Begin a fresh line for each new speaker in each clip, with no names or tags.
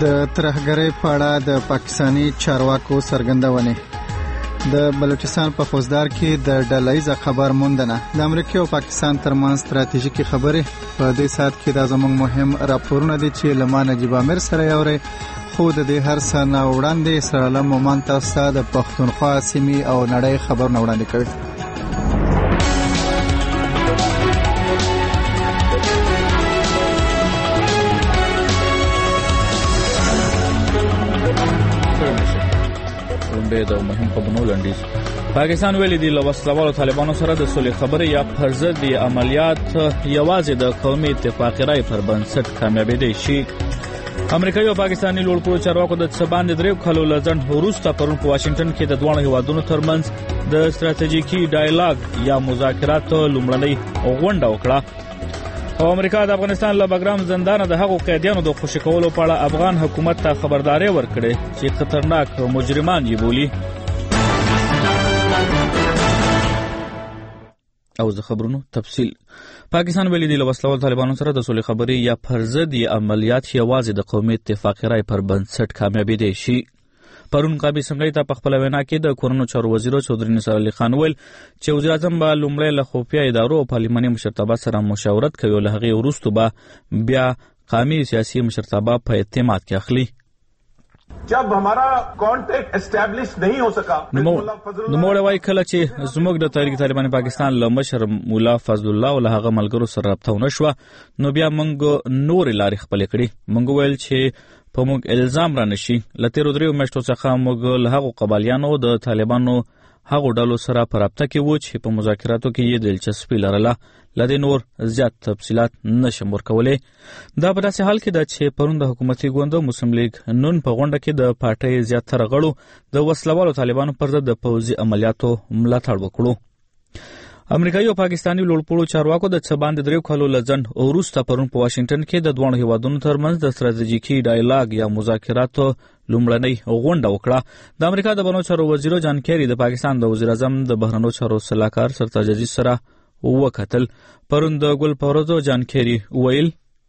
د ترهګرۍ په اړه د پاکستاني چارواکو څرګندونې. د بلوچستان په خوزدار کې د ډله‌ایزه خبر موندنه. د امریکا او پاکستان ترمنځ ستراتیژیکي خبرې. په دې ساعت کې دا زموږ مهم راپورونه دي چې له ما نجیب امیر سره یوري. خو د دې هر څه نه وړاندې سره له مومن تاسو ته د پښتونخوا سیمې او نړۍ خبرونه وړاندې کوي.
د مهم خبرونو لنډیز. پاکستان ویلي دی له وسلوالو طالبانو سره د صلح خبرې یا پر ضد د عملیات یوازې د قومي اتفاق رای پر بنسټ کامیابېدای شي. امریکایي او پاکستاني لوړپوړو چارواکو د څه باندې 3 کالو لځن وروسته پرون په واشنگټن کې د دوه هیوادونو ترمنځ د ستراتیژیکي ډایلاګ یا مذاکراتو لومړنۍ غونډه وکړه. او امریکا د افغانستان له بګرام زندان د هغو قیدیانو د خوشی کولو په اړه افغان حکومت ته خبرداري ورکړه چې خطرناک مجرمان یې بولي. او د خبرونو تفصیل. پاکستان ویلي دی له وسلوال طالبانو سره د صلح خبرې یا پر ضد عملیات یوازې د قومي اتفاق رای پر بنسټ کامیابېدای شي. پرون قابل سمګی ته په خپل وینا کې د کورونو چارو وزیر چودري نصر علي خان ویل چې وزیر اعظم به لومړی له خفیه ادارو او پارلماني مشرتابه سره مشاورت کوي او له هغې وروسته به بیا قومي سیاسي مشرتابه په اعتماد کې اخلي.
जब हमारा contact establish नहीं हो सका
نوموړی وایي کله چې زموږ د تحریک طالبان پاکستان له مشر مولا فضل الله او له هغه ملګرو سره رابطه ونه شوه نو بیا موږ نورې لارې خپلې کړې. موږ ویل چې په موږ الزام را نشي. له تیرو 3 میاشتو څخه موږ له هغو قبالیانو د طالبانو هغو ډلو سره په رابطه کې وو چې په مذاکراتو کې یې دلچسپي لرله. له دې نور زیات تفصیلات نشم ورکولی. دا په داسې حال کې ده چې پرون د حکومتي ګوند مسلم لیگ نون په غونډه کې د پارټۍ زیاتره غړو د وسلوالو طالبانو پر ضد د پوځي عملیاتو ملاتړ وکړو. امریکایي او پاکستاني لوړپوړو چارواکو د څه باندې 3 کالو لځن وروسته پرون په واشنگټن کې د دوه هیوادونو ترمنځ د ستراتیژیکي ډایلاګ یا مذاکراتو لومړنۍ غونډه وکړه. د امریکا د بهرنیو چارو وزیر جان کیری د پاکستان د وزیر اعظم د بهرنیو چارو سلاکار سرتاج عزیز سره وکتل. پرون د ګل پروزو جان کیری ویل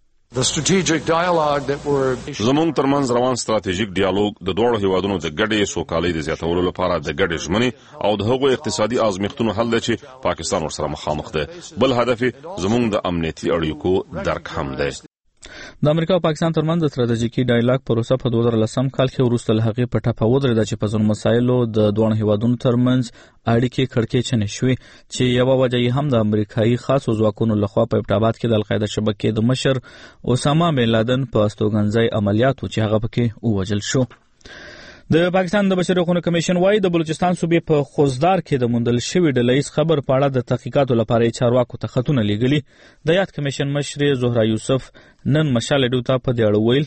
زموږ ترمنځ روان ستراتیژیک ډیالوګ د دوه هیوادونو د ګډې سوکالۍ د زیاتولو لپاره د ګډې ژمنې او د هغو اقتصادي ازمېښتونو حل دی چې پاکستان ورسره مخامخ دی. بل هدف زموږ د امنیتي اړیکو درک هم دی.
د امریکا او پاکستان ترمنځ د ستراتیژیکي ډایلاګ پروسه په 2010 کال کې وروسته له هغې په ټپه ودرېده چې په ځینو مسایلو د دوه هیوادونو ترمنځ اړیکې کړکېچنې شوې چې یوه وجه یې هم د امریکایي خاصو ځواکونو لخوا په ابټاباد کې د القاعده شبکې د مشر اسامه بن لادن په استوګنځای عملیاتو چې هغه پکې ووژل شو. د پاکستان د بشري حقوقو کمیشن وايي د بلوچستان صوبې په خوزدار کې د موندل شوی ډله‌ایز خبر په اړه د تحقیقاتو لپاره چارواکو ته خطونه لیږلي. د یاد کمیشن مشر زهرا یوسف نن مشال ډوتا په دې اړه ویل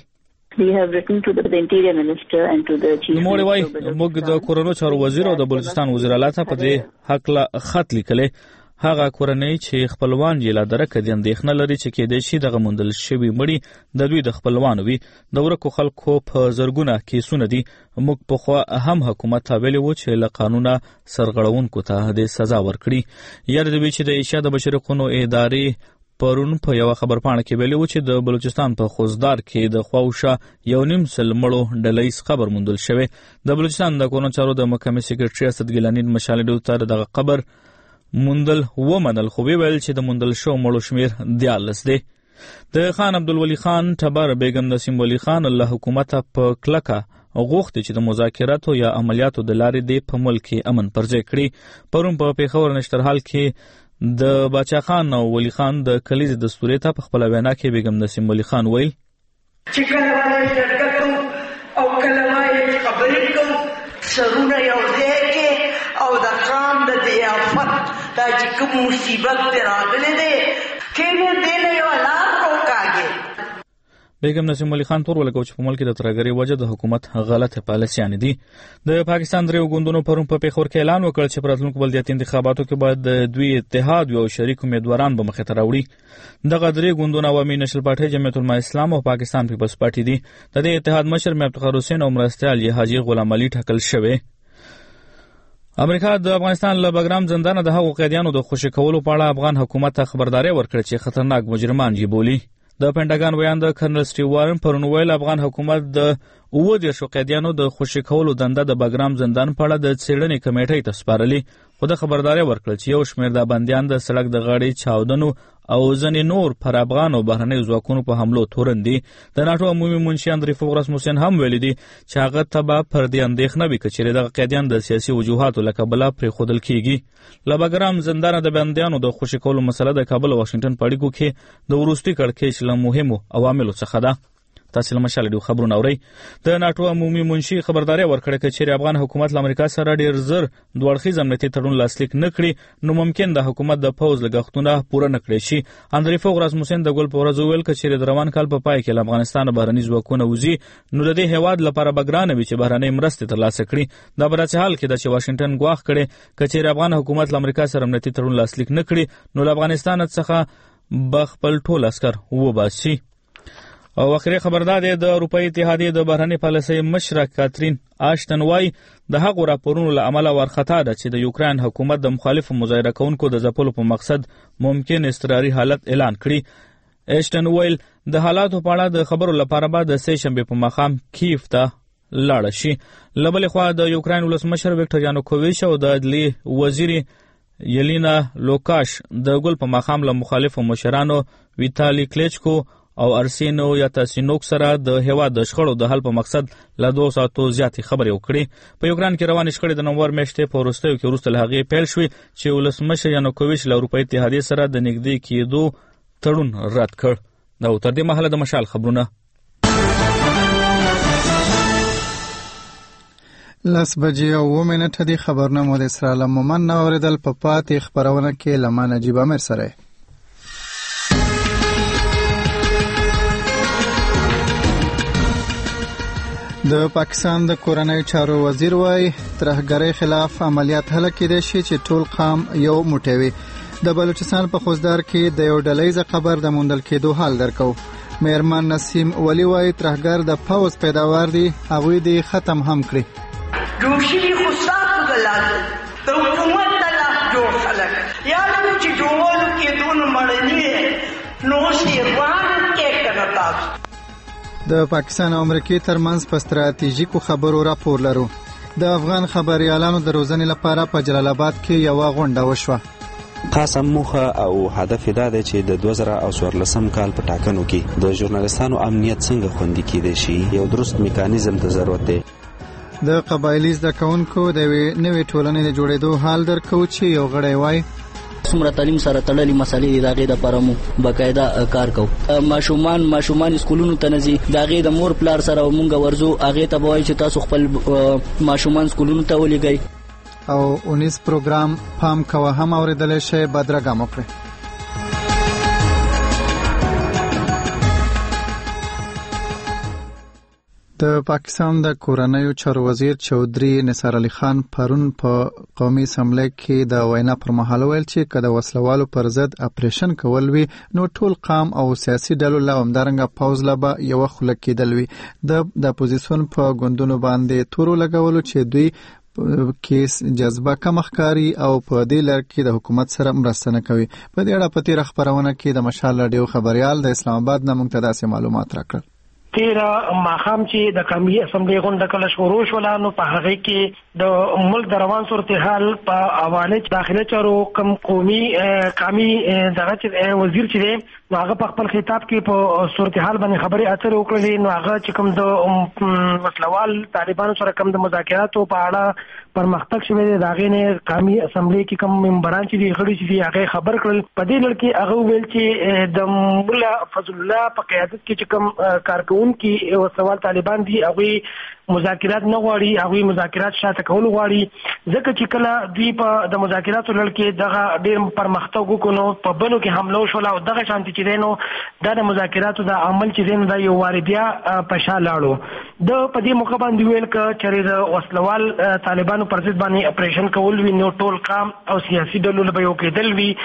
نوموړی وایي موږ د کورونو چارو وزیر او د بلوچستان وزیر اعلی ته په دې حق خط لیکلی. هغه کورنۍ چې خپلوان یې لا درکه د اندېښنه لري چې کېدای شي دغه موندل شوي مړي د دوی د خپلوانو وي. د ورکو خلکو په زرګونه کیسونه دي. موږ پخوا هم حکومت ته ویلي وو چې له قانونه سرغړونکو ته د سزا ورکړي. یاد دی چې د ایشیا د بشري حقوقو ادارې پرون په یو خبرپاڼه کې ویلي وو چې د بلوچستان په خوزدار کې د خواوشا 1.5 سل مړو ډله‌ایز خبر موندل شوی. د بلوچستان د کورونو چارو د محکمې سکرټري اسد ګیلاني مشال ډوتا دغه خبر موندل ومنل خو ویل چې د موندل شو مړو شمیر 14 دی. د خان عبدالولي خان ټبر بیگم نسیم ولی خان الله حکومت په کلکه غوښتي چې د مذاکراتو یا عملیاتو د لارې د په ملک امن پرځای کړي. پرون په پیښور نشترحال کې د باچا خان او ولی خان د کلیز دستوري ته په خپل وینا کې بیگم نسیم ولی خان ویل
چې کله وایي جرګتو او کله وایي خبرې کوو سرونه یو ځای کې او د خان د ضیافت دا چې کوم مصیبت دی راغلی دی کینې دی نه یو لار کوکاږي.
بیگم نسیم ولی خان تور ولګو چې په ملک د ترهګرۍ وجه د حکومت غلطه پالیسیانې دي. د پاکستان درې ګوندونو پرون په پیښور کې اعلان وکړ چې په راتلونکو بلدیاتي انتخاباتو کې باید د دوی اتحاد او شریک امیدواران به مخې ته راوړي. دغه درې ګوندونه عوامي نشل پارټي، جمعیت العلماء اسلام او پاکستان پیپلز پارټي دي. د دې اتحاد مشر میر افتخار حسین او مرستیال یې حاجی غلام علي ټاکل شوی. امریکا د افغانستان له بګرام زندان د هغو قیدیانو د خوشی کولو په اړه افغان حکومت ته خبرداري ورکړه چې خطرناک مجرمان یې بولي. د پینټاګان بیان د کرنل سټیو وارن پرون ویل افغان حکومت د 19 قیدیانو د خوشي کولو دنده د بګرام زندان په اړه د څېړنې کمیټې ته سپارلې، خو د خبرداري ورکړل چې یو شمېر د بندیان د سړک د غاړې چاودنو او ځینې نور پر افغان او بهرنیو ځواکونو په حملو تورن دي. د ناټو عمومي منشي اندریفو راسموسن هم ویلي دي چې هغه ته به پر دې اندېښنه وي که چېرې دغه قیدیان د سیاسي وجوهاتو له کبله پرېښودل کېږي. له بګرام زندانه د بندیانو د خوشي کولو مسله د کابل او واشنګټن په اړیکو کې د وروستي کړکېچ له مهمو عواملو څخه ده. تاسو له مشال ډیو خبرونه اورئ. د ناټو عمومي منشي خبرداري ورکړه چې چېرې افغان حکومت له امریکا سره ډیر زر دوه اړخیز امنیتي تړون لاسلیک نه کړي نو ممکن د حکومت د پوز لګښتونه پوره نه کړي شي. اندریفو راسموسن د ګل په ورځ وویل چې چېرې د روان کال په پای کې له افغانستان بهرني ځواکونه وځي نو د دې هیواد لپاره به ګرانه وي چې بهرنۍ مرستې ترلاسه کړي. دا په داسې حال کې ده چې واشنګټن ګواښ کړی که چېرې افغان حکومت له امریکا سره امنیتي تړون لاسلیک نه کړي نو له افغانستان څخه به خپل ټول عسکر وباسي. او اخري خبردار دی د اروپאי اتحادیې د بهرنی پالیسۍ مشره کاترین آشتن وای د هغو راپورونو له امله ورخطا ده چې د یوکرين حکومت د مخالف مظاهره کوونکو د ځپلو په مقصد ممکن اضطراري حالت اعلان کړي. آشتن ویل د حالاتو په اړه د خبرو لپاره به د سې شنبه په مخام کیف ته لاړ شي. لبل خو د یوکرين ولسمشر ویکټور یانوکوویچ او د عدلیې وزیر یلینا لوکاش د ګل په مخام له مخالفو مشرانو ویتالی کلیچکو او ارسینو یا تاسینوک سره د هیواد د شخړو د حل په مقصد له 2 ساعتو زیاتې خبرې وکړي. په یوکرين کې روانې شخړې د نومبر میاشتې په وروستیو کې وروسته له هغې پیل شوې چې ولسمشر یانوکوویچ له اروپאי اتحادیې سره د نږدې کېدو تړون رد کړ. دا تر دې مهاله د مشال خبرونه.
لاس بجې او 2 منټه دی خبرونه مو د اسرائیل مومن اوریدل په پاتې خبرونه کې لمن نجیب امیر سره. د پاکستان د کورنۍ چارو وزیر وای ترهګرۍ خلاف عملیات هله کېدای شي چې ټول قام یو موټی وي. د بلوچستان په خوزدار کې د یو ډلهیز قبر د موندل کېدو حال درکو. مېرمن نسیم ولی وای ترهګر د پوز پیداوار دي هغوی دي ختم هم کړي.
جوشي خو ساتو د لاس د حکومت د لاس جوړ خلک یا چې جوړولو کې دون مړنی نو شي وان کې کنه تاسو.
د پاکستان او امریکای ترمنځ په ستراتیژیکو خبرو راپور لرو. د افغان خبريالانو د روزنې لپاره په جلال آباد کې یو غونډه وشوه.
خاصه موخه او هدف دا دی چې د 2014 کال په ټاکنو کې د ژورنالستانو امنیت څنګه خوندي کېدای شي یو درست میکانیزم ته ضرورت دی.
د قبایلی زده کوونکو د نوې ټولنې د جوړېدو حال درکو چې یو غړی وای
څومره تعلیم سره تړلې مسالې دي دغه د پرمو بقاعده کار کو. ماشومان سکولونو ته نزي دغه د مور پلار سره مونږ ورزو هغه ته وایي چې تاسو خپل ماشومان سکولونو ته ولېږئ.
او 19 پروګرام پام کوه هم اوریدل شي بدرګه موکړي. د پاکستان د کورنۍ چارو وزیر چودري نثار علي خان پرون په قومي اسمبلی کې د وینا پر مهال ویل چې کله وسلوالو پر ضد اپریشن کول وي نو ټول قام او سیاسي ډلو له همدارنګه پاوز لبا یو خلک کېدل وي. د اپوزیسیون په ګوندونو باندې تورو لګولو چې دوی کیس جذبه کم ښکاری او په دې لړ کې د حکومت سره مرسته نه کوي. په دې اړه په تیر خبرونه کې د مشال رادیو خبريال د اسلام آباد نه موږ ته داسې معلومات راکړل.
تیر ماخام چې د قومي اسمبلی غونډه کله شروع شوه نو په هغه کې د ملک د روان صورتحال په حواله داخله چارو کم قومي دغه وزیر چې نو هغه په خپل خطاب کې په صورتحال باندې خبرې اترې وکړلې. نو هغه چې کوم د مسلوال طالبانو سره کوم د مذاکراتو په اړه پرمختګ شوی دی داغه نه قومي اسمبلی کې کوم ممبران چې دی غړي چې هغه خبر کړل. په دې لړ کې هغه ویل چې د مولا فضل الله په قیادت کې چې کوم کارکون کې او سوال طالبان دي هغه مذاکرات نه غواړي هغه مذاکرات شاته کول غواړي ځکه چې کله دوی په د مذاکراتو لړ کې دغه ډېر پرمختګ وکړو په بلو کې حمله وشول او دغه شانتي چې دینو د مذاکراتو د عمل چې دینو د یو واردیا په شا لاړو. د په دې موخه باندې ویل ک چې د وسلوال طالبانو پر ضد باندې اپریشن کول وی نو ټول قام او سیاسي ډلو له یو کېدل وی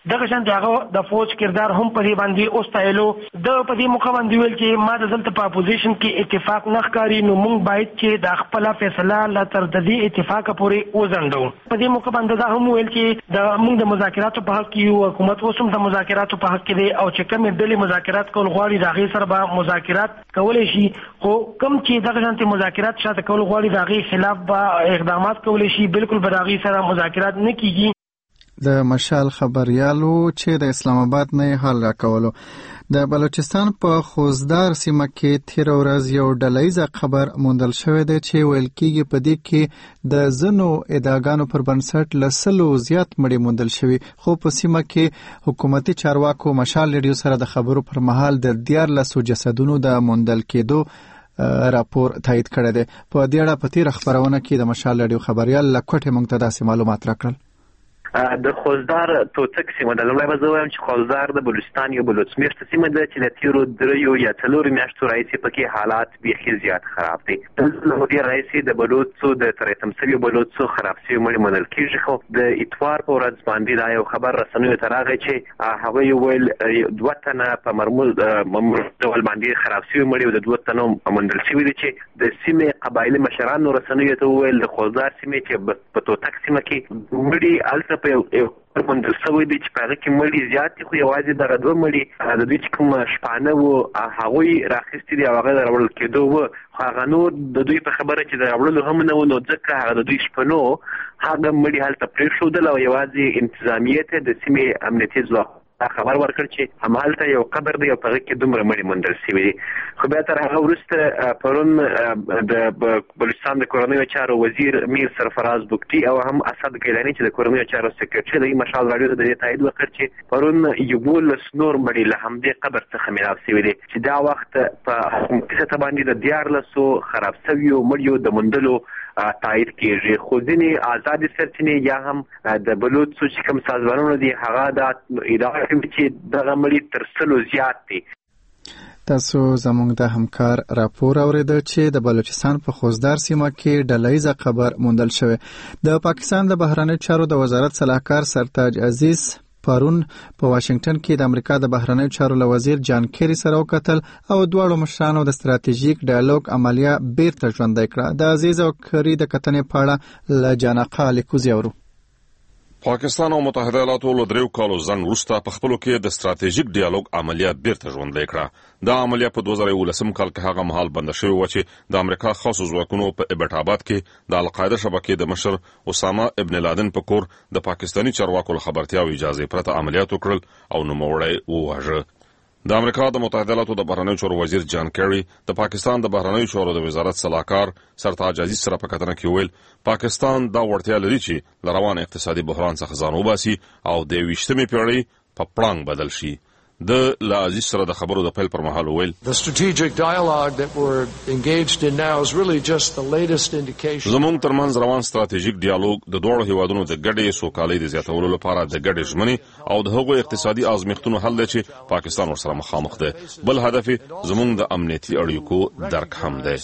دغه شان هغه د فوج کردار هم په دې باندې اوستایلو د په دې موقع باندې ویل چې ما د دلته په اپوزیشن کې اتفاق نه ښکاري نو موږ باید چې د خپل فیصله لا تر د دې اتفاق پورې وزندو. په دې موقع باندې دا هم ویل چې د موږ د مذاکراتو په حق کې یو حکومت اوسم د مذاکراتو په حق کې دی او چې کوم ډلې مذاکرات کول غواړي دغه سره به مذاکرات کولای شي خو کوم چې دغه شانتي مذاکرات شاته کول غواړي دغه خلاف به اقدامات کولای شي بالکل به دغه سره مذاکرات نه کیږي.
د مشال خبريالو چې د اسلام آباد نه حال راکولو د بلوچستان په خوزدار سیمه کې تیر ورځ یو ډلهیزه خبر موندل شوی دی چې ویل کېږي په دې کې د زنو ادعاګانو پر بنسټ لسلو زیات مړي موندل شوی خو په سیمه کې حکومتي چارواکو مشال ریډیو سره د خبرو پر مهال د 14 جسدونو د موندل کېدو راپور تایید کړی دی. په دې اړه په تیر خبرونه کې د مشال ریډیو خبريال لکوټه موږ ته داسې معلومات راکړل.
د خوزدار توتک سیمه د لومړی به زه وایم چې خوزدار د بلوچستان یو بلوڅمیشته سیمه ده چې د تیرو 3 یا 4 میاشتو راهیسې پکې حالات بیخي زیات خراب دي. د هغې راهیسې د بلوڅو د ترتم شویو بلوڅو خراب شوي مړي موندل کېږي خو د اتوار په ورځ باندې دا یو خبر رسنیو ته راغی چې هغوی ویل 2 تنه په مرموز ډول باندې خراب شوي مړي او د 2 تنو موندل شوي دي چې د سیمې قبایلي مشرانو رسنیو ته وویل د خوزدار سیمې چې په توتک سیمه کې مړي هلته یو موندل شوی دی چې په هغه کې مړي زیات دي خو یوازې دغه 2 مړي د دوی چې کوم شپانه وو هغوی راخیستي دي او هغه د راوړل کېدو وو خو هغه نور د دوی په خبره چې د راوړلو هم نه وو نو ځکه هغه د دوی شپنو هغه مړي هلته پرېښودل او یوازې انتظامیه ته د سیمې امنیتي ځواک خبر ورکړ چې همالته یو قبر دی او په هغه کې دومره مړي موندل شوي دي. خو بیا تر هغه وروسته پرون د بلوچستان د کورنیو چارو وزیر میر سرفراز بوکټي او هم اسد ګیلاني چې د کورنیو چارو سکرټري دی مشال راډیو ته د دې تایید وکړ چې پرون 11 نور مړي له همدې قبر څخه میراث شوي دي چې دا وخت په حکومتي سطح باندې د 14 خراب شویو مړیو د موندلو تایید کېږي خو ځینې آزادې سرچینې یا هم د بلوڅو چې کوم سازمانونه دي هغه دا ادعا کوي چې دغه مړي تر 100 زیات دي.
تاسو زموږ د همکار راپور اوریدل چې د بلوچستان په خوزدار سیمه کې ډلهیزه خبر موندل شوی. د پاکستان د بهرنیو چارو د وزارت صلاحکار سرتاج عزیز پرون په واشنگټن کې د امریکا د بهرنیو چارو له وزیر جان کیری سره وکتل او دواړو مشرانو د ستراتیژیک ډایالوګ عملیه بیرته ژوندۍ کړه. د عزیز او کیری د کتنې په اړه له جانقه لیکوزي اورو.
پاکستان او متحده ایالاتو له 3 کالو ځنډ وروسته په خپلو کې د ستراتیژیک ډایالوګ عملیه بیرته ژوندۍ کړه. دا عملیه په 2019 کال کې هغه مهال بند شوې و چې د امریکا خاصو ځواکونو په ابټ آباد کې د القاعده شبکې د مشر اسامه ابن لادن په کور د پاکستانی چارواکو له خبرتیا او اجازه پرته عملیات وکړل او نوموړی وواژه. د امریکا د متحده ایالاتو د بهرنیو چارو وزیر جان کیری د پاکستان د بهرنیو چارو د وزارت صلاحکار سرتاج عزیز سره په کتنه کې ویل پاکستان دا وړتیا لري چې له روان اقتصادي بحران څخه ځان وباسي او د 20مې پیړۍ په پړانګ بدل شي. د عزیز سره د خبرو د پیل پر مهال ویل زموږ ترمنځ روان ستراتیژیک ډیالوګ د دوړو هیوادونو د ګډې سوکالۍ د زیاتولو لپاره د ګډې ژمنې او د هغو اقتصادي ازمېښتونو حل دی چې پاکستان ورسره مخامخ دی. بل هدف زموږ د امنیتي اړیکو درک هم دی.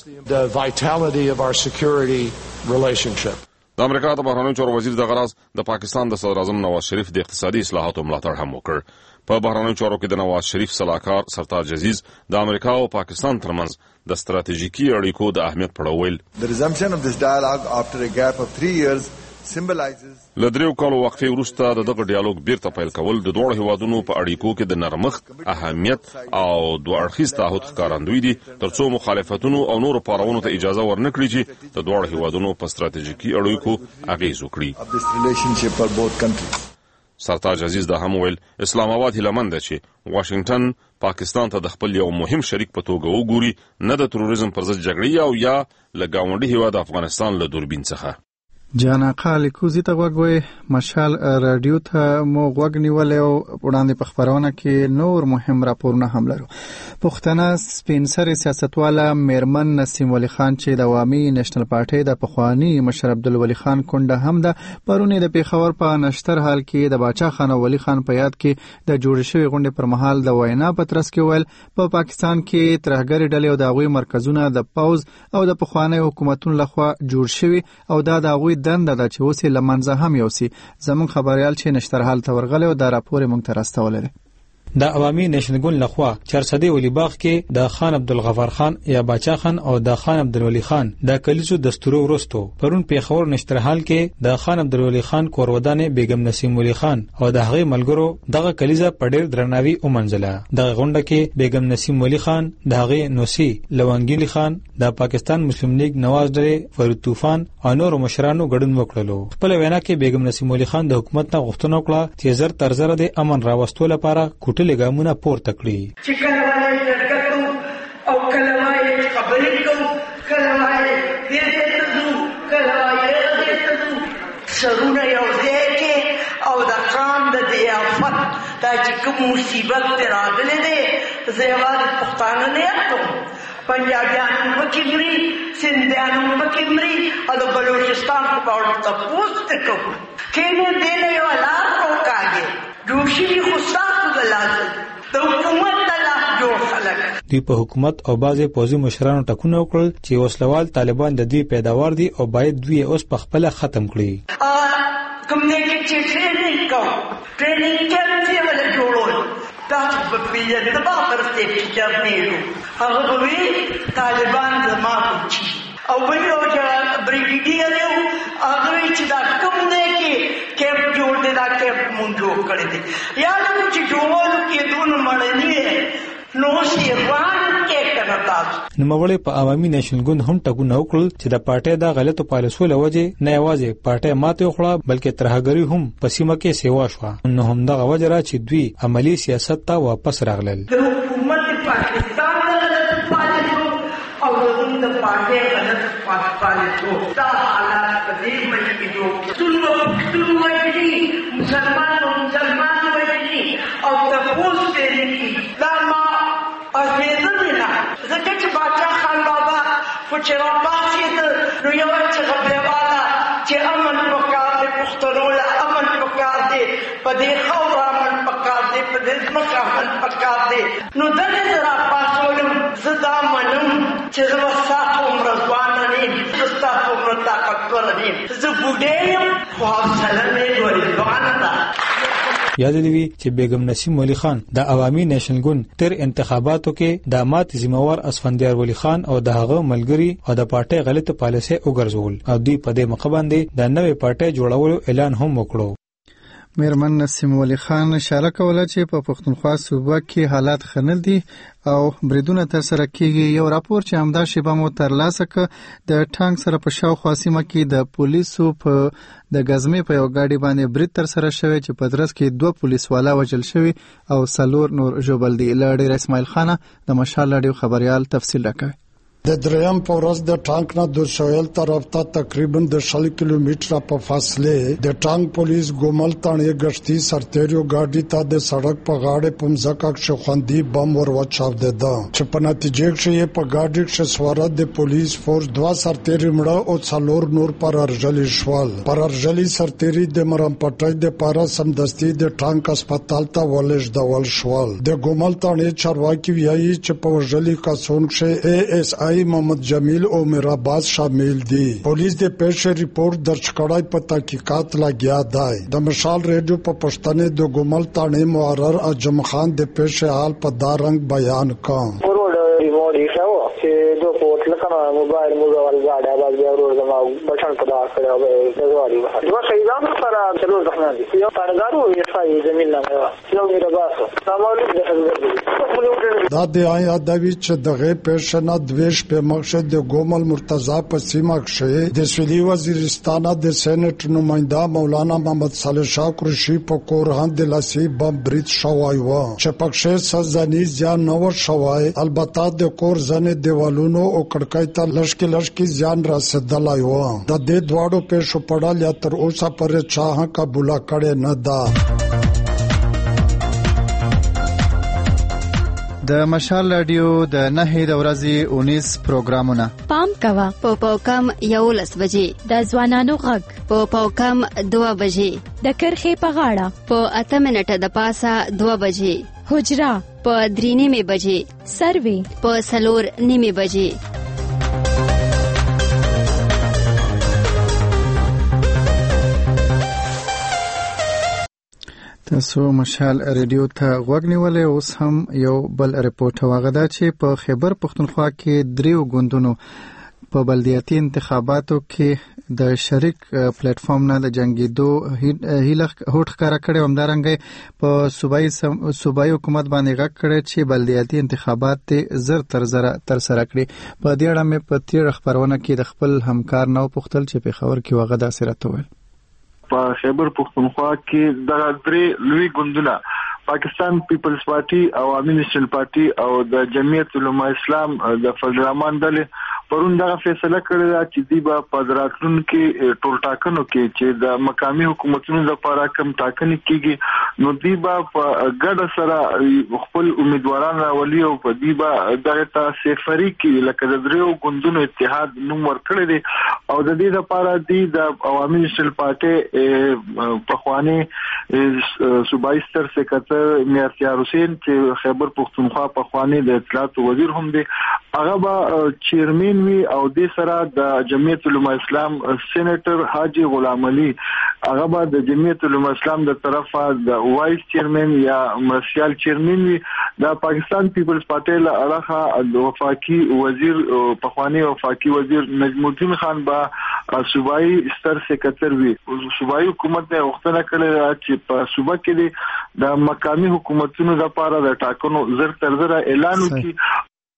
د امریکا د بهرنیو چارو وزیر د غراز د پاکستان د صدر اعظم نواز شریف د اقتصادي اصلاحاتو ملاتړ هم وکړ. په بهرنیو چارو کې د نواز شریف صلاحکار سرتاج عزیز د امریکا او پاکستان ترمنځ د ستراتیژیکي اړیکو د اهمیت په اړه ویل. له 3 کالو وقفې وروسته د دغه ډیالوګ بیرته پیل کول د دوه هیوادونو په اړیکو کې د نرمښت اهمیت او دوه اړخیز تعهد ښکارندوی دي ترڅو مخالفتونو او نورو پاروونو ته اجازه ورنکړي چې د دوه هیوادونو په ستراتیژیکي اړیکو اغیز وکړي. سرتاج عزیز دا هم ویل اسلام آباد هیلهمند چې واشنگټن پاکستان ته د خپل یو مهم شریک په توګه وګوري نه د تروریزم پر ضد جګړې او یا له ګاونډي هیواد افغانستان له دوربین څخه.
جانقه لیکوزي ته غوږوي مشال رادیو ته مو غوږ نیولې او وړاندې په خبرونه کې نور مهم راپورونه هم لرو. پښتنه سپینسر سیاستواله میرمن نسیم ولی خان چې د عوامي نېشنل پارټي د پخوانی مشر عبدالولي خان کونډه هم ده پرونی د پیښور په نشتر حال کې د باچا خان ولی خان په یاد کې د جوړ شوی غونډې پر مهال د وینا پترس کې ویل په پاکستان کې ترهګری ډلې او د هغوی مرکزونه د پوز او د پخوانی حکومتونو لخوا جوړ شوی او دا د هغوی دنده ده چې اوس یې له منځه هم یوسي. زموږ خبریال چې نشترحال ته ورغلی او دا راپور یې موږ ته راستولی دی.
د عوامي نشنګون لخوا چرسدي ولی باغ کې د خان عبدالغفار خان یا باچا خان او د خان عبدالولی خان د کلیزو دستورو ورستو پرون پیښور نشترحال کې د خان عبدالولی خان کورودانه بیگم نسیم ولی خان او د هغه ملګرو دغه کلیزه په ډېر درناوي ومنځله. دغه غونډه کې بیگم نسیم ولی خان د هغه نوسی لونګیلی خان د پاکستان مسلم لیگ نواز ډېر فرید طوفان او نور مشرانو ګډون وکړلو. خپل وینا کې بیگم نسیم ولی خان د حکومت نه غوښتنه وکړه چې زر تر زر د امن راوستلو لپاره لګامونه پورته کړی.
چې کله وایي جرګه او کله وایي خبرې کوو، کله وایي دې ته ځو، کله وایي دې ته ځو، سرونه یو ځای کې او د قام د دې آفت دا چې کوم مصیبت ته راغلی دی زه یوازې پښتانه نه یم، پنجابیان هم پکې مري، سندیان هم پکې مري او د بلوچستان په اړه تپوس ته کوو. کینې دې نه یو لار وکاږي جوشي خو ستاسو د لازم د حکومت د لاس جوړ خلک.
دوی په حکومت او بعضې پوځي مشرانو ټکونه وکړل چې وسلوال طالبان د دوی پیداوار دي او باید دوی اوس په خپله ختم کړي.
کوم دی چې ټریننګ کوو، ټریننګ کیمپ یې ولې جوړول، تاسو به پېژنئ د بابر سیفټي جرنیلو هغه به وي طالبان زما کوچي او بل یو بریګیډیر یو هغه وایي چې دا کوم دی کې کیمپ جوړ دی، دا کیمپ مونږ جوړ کړی دی. یاد مو چې جوړولو کې دون مړني نو شیروان کې کنه تاسو.
نوموړی په عوامي نشنګون هم ټکونه وکړل چې د پارټۍ د غلطو پالیسیو له وجې نه یوازې پارټۍ ماتې وخوړه بلکې ترهګري هم په سیمه کې سیوا شوه. نو همدغه وجه را چې دوی عملي سیاست ته واپس راغلل.
د حکومت پاکستان د غلطو پالیسیو او د پارټۍ غلطو پالیسیو دا حالات په دې ملک کې جوړ ټول وایي مسلمان وایي او تپوس کوي دا ما ازمیدلی نه ځکه چې باچا خان بابا خو چې راپاڅېد نو یوه چغه پرې واله چې امن پکار دی، پښتنو له امن پکار دی، په دې خاوره امن پکار دی، په دې ځمکه امن پکار دی. نو دغې زه راپاڅولم، زه دا منم چې زه به ستاسو عمره ځوانه نه یم، زه ستاسو عمره طاقتوره نه یم، زه بوډۍ یم خو حوصله مې ځوانه ده.
یاد دی وی چې بیگم نسیم ولی خان د عوامي نشنګون تر انتخاباتو کې د مات ذمہوار اسفندیار ولی خان او د هغه ملګری او د پارټۍ غلطه پالیسي وګرځول او دوی په دې مخ باندې د نوې پارټۍ جوړولو اعلان هم وکړو.
میرمن نسیم ولی خان اشاره کوله چې په پښتونخوا صوبه کې حالات خنل دي او بریدونه تر سره کیږي. یو راپور چې همدا شیبه مو ترلاسه ک د ټانک سره په شاوخوا سیمه کې د پولیسو په د غزمې په یو گاډي باندې برید تر سره شوی چې په درس کې 2 پولیس والا وژل شوی او 4 نور ژوبل دي. لړ اسماعیل خان د مشال رادیو خبريال تفصیل راکوي.
د دریم په ورځ د ټانک نه د سویل طرف ته تقریبا د 100 کیلومتره په فاصله د ټانک پولیس ګومل تانې غشتي سرتیرو گاډي ته د سړک په غاړه پمځکه کې خوندې بم ور وچاو ده چې په نتیجه کې په گاډي کې سوار د پولیس فورس 2 سرتیري مړه او 4 نور پر ارجلي شوال. پر ارجلي سرتیري د مرام پټای د پارا سمدستي د ټانک هسپتال ته ولېږ ډول شوال. د ګومل تانې چارواکي ویایي چې په ورجلي کاسون کې ASI محمد جمیل او میراباز شامل دي. پولیس د پیښې ریپورت درج کړای په تحقیقات لګیا دی. د مشال ریډیو په پښتنې د ګومل تانې محرر اجم خان د پیښې حال په دارنګ بیان کړ.
موبایل موږ ولګاډه باز به ورو زما بچن په داس کړو به زوالي دوه شهیدانو سره چلو ځخنه دي یو تانګارو یې فای زمين نه یو میرا باسو سمولو د حضرت
دا د آیا د ویچ دغه پیښنه دویش په مقصد د ګومل مرتضی په سیمه کې د سویلي وزیرستان د سېنات نماینده مولانا محمد صالح شاه قریشي په کورهان د لاسي بم برید شوی و چې پکښې سزاني ځان نو شوی. البته د کور ځنې دیوالونو او کړکۍ ته لشکې ځان رسیدلای و. د دې دواړو پیښو په اړه یا تر اوسه پرې چا قبول کړي نه ده.
د مشال رادیو د 9 د ورځې 19 پروګرامونه
پام کوا په پاوکم 11 بجې د ځوانانو غږ په پاوکم 2 بجې د کرخې په غاړه په 8 منټه د پاسه 2 بجې حجرا په 3 بجې سروي په 4 بجې
تاسو مشال ریډیو ته غوږ نیولې. اوس هم یو بل ریپورت واغدا چې په خیبر پختونخوا کې دریو ګوندونو په بلدیاتي انتخاباتو کې د شریک پلیټ فارم نه د جنگیدو هیله هوټ ښکارا کړي. همدارنګه په صوبایي حکومت باندې غږ کړي چې بلدیاتي انتخابات زر تر سره کړي. په دې اړه مې په تیر خبرونه کې د خپل همکار نو پختل چې په خبر کې واغدا سره تول
په خیبر پختونخوا کې د درې لوی ګوندونه پاکستان پیپلز پارټي، عوامي نیشنل پارټي او د جمعیت علماء اسلام د فضل الرحمن ډلې پرون دا فیصله کړې ده چې دوی به په راتلونکي ټول ټاکنو کې چې د مقامي حکومتونو لپاره کوم ټاکنې کیږي نو دوی به په ګډه سره خپل امیدواران راولي او په دوی به دغه تاسفري کې لکه د دریو ګوندونو اتحاد نوم ورکړی دی او د دې لپاره دوی د عوامي نیشنل پارټي پخوانی صوبایي ستر سکرټر میرتیار حسین چې خیبر پختونخوا پخوانی د اطلاعات وزیر هم دی، هغه به چیرمن وی او د سره د جمعیت علماء اسلام سېنیټر حاجی غلام علي هغه به د جمعیت علماء اسلام د طرفه د وایس چیرمن یا مرشال چیرمن وی. د پاکستان پیپلز پارټي له اړخه د وفاقي وزیر پخوانی وفاقي وزیر نجم الدین خان به صوبایي ستر سکرټر وی. صوبایي حکومت نه وختونه کړی چې په صوبه کې د مقامي حکومتونو لپاره د ټاکنو زر تر زر اعلان وکړي.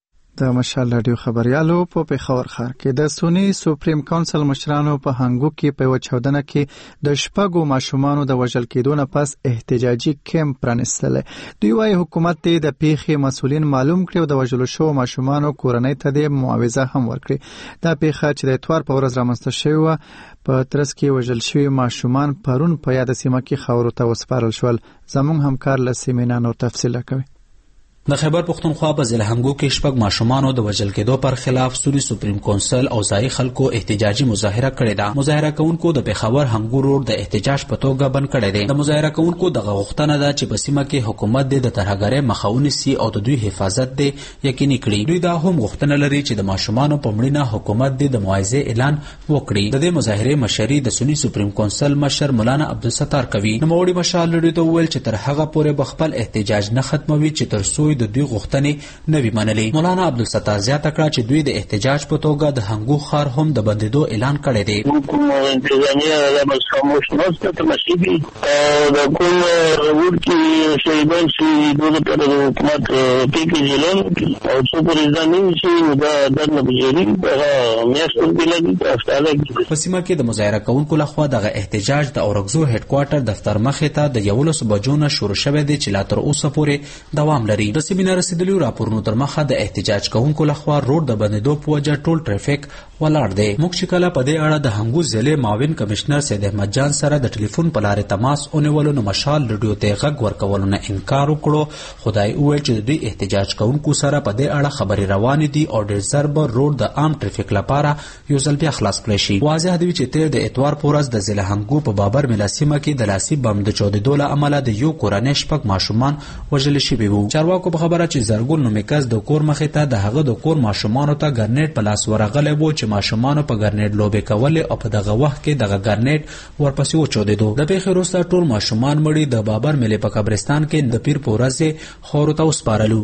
د مشال رادیو خبريالو په پیښور ښار کې د سونی سپریم کونسل مشرانو په هنګو کې په وچودنه کې د شپږو ماشومانو د وژل کېدو نه پس احتجاجي کیمپ پرانستل. دوی وايي حکومت ته د پیښې مسولین معلوم کړي او د وژل شو ماشومانو کورنۍ ته د معاوضه هم ورکړي. دا پیښه چې د اتوار په ورځ رامنځته شوې و په ترڅ کې وژل شوی ماشومان پرون په یاد سیمه کې خاورو ته وسپارل شول. زموږ همکار لسیمینا نور تفصیل کوي.
د خیبر پختونخوا په ضلع هنګو کې شپږ ماشومانو د وژل کېدو پر خلاف سوري سپریم کونسل او ځایي خلکو احتجاجي مظاهره کړې ده. مظاهره کوونکو د پیښور هنګو روډ د احتجاج په توګه بند کړی دی. د مظاهره کوونکو دغه غوښتنه ده چې په سیمه کې حکومت د ترهګرۍ مخه ونیسي او د دوی حفاظت دی یقیني کړي. دوی دا هم غوښتنه لري چې د ماشومانو په مړینه حکومت د معاوضه اعلان وکړي. د دې مظاهره مشري د سونی سپریم کونسل مشر مولانا عبدالستار کوي. نو موړي مشال لري ته ویل چې تر هغه پورې بخپل احتجاج نه ختموي چې تر څو د دوی غوښتنې نوی منلی. مولانا عبدالستار زیاته کړه چې دوی د احتجاج په توګه د هنګو ښار هم د بندیدو اعلان کړی دی.
کوم انتظامیه د خاموش نوسته تمشیبي او د کوم روډ کې شهیدان چې دوی په حکومت کې جلون او څو پرېزامین چې د درنه بجری په میاشتو کې لګي افعاله.
په سیمه کې د مظاهره کوونکو لخوا دغه احتجاج د اورګزو هډ کوارټر دفتر مخې ته د 11 بجو نه شروع شوی دی چې لا تر اوسه پورې دوام لري. د سیمینار رسیدلی راپورونو تر مخه د احتجاج کوونکو لخوا روډ د بندیدو په وجه ټول ټریفیک ولاړ دی. موږ چې کله په دې اړه د هنګو ضلع معاون کمشنر سید احمد جان سره د ټلیفون په لارې تماس ونیولو نو مشال رادیو ته غږ ورکولو نه انکار وکړو. خدای وویل چې د دوی احتجاج کوونکو سره په دې اړه خبرې روانې دي او ډېر زر به روډ د عام ټریفیک لپاره یو ځل بیا خلاص کړی شي. واضح دی چې تیر د اتوار په ورځ د ضلع هنګو په بابر ملاسیمه کې د لاسي بم د چودېدو له امله د یو کورنۍ شپږ ماشومان وژل شوي وو. چارواکو په خبره چې زرګون نومیکس د کور مخې ته د هغه د کور ماشومانو ته ګرنیټ په لاس ورغلی وو چې ماشومانو په ګرنیټ لوبې کولې او په دغه وخت کې دغه ګرنیټ ورپسې وچودېدو. د پیښې وروسته ټول ماشومان مړي د بابر ملي په قبرستان کې د پیر په ورځ خاورو ته وسپارلو.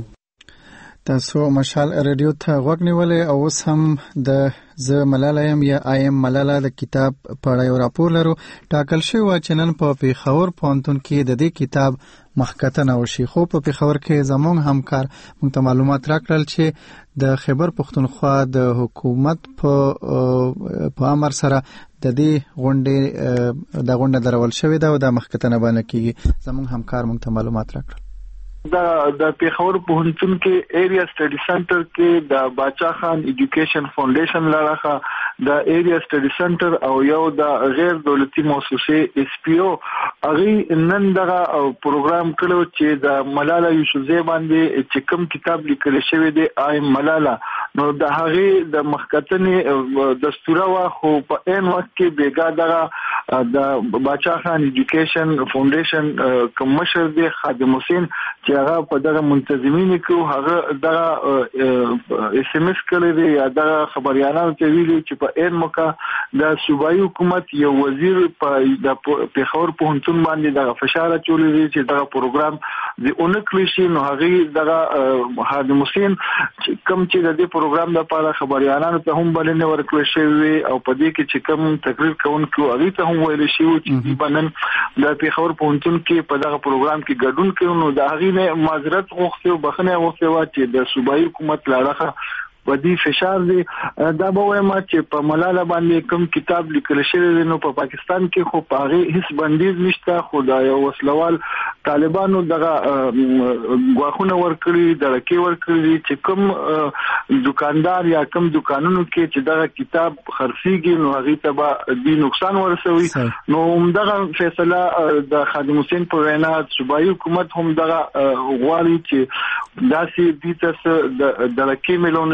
تاسو مشال رادیو ته غوږ نیولې او اوس هم د زه ملاله یم یا ایم ملاله د کتاب په اړه یو راپور لرو. ټاکل شوی و چې نن په پیښور پوهنتون کې د دې کتاب مخکتنه وشي، خو په پیښور کې زموږ همکار موږ ته معلومات راکړل چې د خیبر پختونخوا د حکومت په امر سره د دې غونډه درول شوې ده او د مخکتنه باندې کېږي. زموږ همکار موږ ته معلومات راکړل.
د پیښور پوهنتون کې ایریا سټډي سنټر کې د باچا خان ایجوکیشن فاونډیشن لاره د ایریا سټډي سنټر او یو د غیر دولتي مؤسسه اس پی او هغه نن دغه پروګرام کړو چې د ملاله یوسفزۍ باندې چې کوم کتاب لیکل شوی دی ایم ملاله نو د هغه د مخکتنې دستوره وا خو په ان وخت کې بیګا دغه د باچا خان ایجوکیشن فاونډیشن کوم مشر دی خادم حسین چې هغه په دغه منتظمین کې هغه دغه اس ام اس کړی دی یا دغه خبريالانو ته ویلي چې په این موقع د صوبایي حکومت یو وزیر په د پیښور پوهنتون باندې دغه فشار اچولی دی چې دغه پروګرام د اونکلیشي نو هغه دغه خادم حسین کوم چې د دې پروګرام لپاره خبريالانو ته هم بلنه ورکړل شوی او په دې کې چې کوم تقریر کوونکو هغه ته هم ویل شي چې بنن د پیښور پوهنتون کې په دغه پروګرام کې ګډون کوي نو د هغه نه معذرت غوښتي او بخنه غوښتي چې د صوبایي حکومت لاره ودی فشار دی دا به وایم چې په ملاله باندې کوم کتاب لیکل شوی دی نو په پاکستان کې خو په هغه هیڅ بندیز نشته خو دا یو وسلوال طالبانو دغه غواخونه ورکړي درکې ورکړي چې کوم دکاندار یا کوم دکانونو کې چې دغه کتاب خرڅيږي نو هغه ته به د نقصان ورسوي نو دغه فیصله د خادم حسین په وینا صوبایي حکومت هم دغه غواړي چې داسې دي چې د درکې ملونه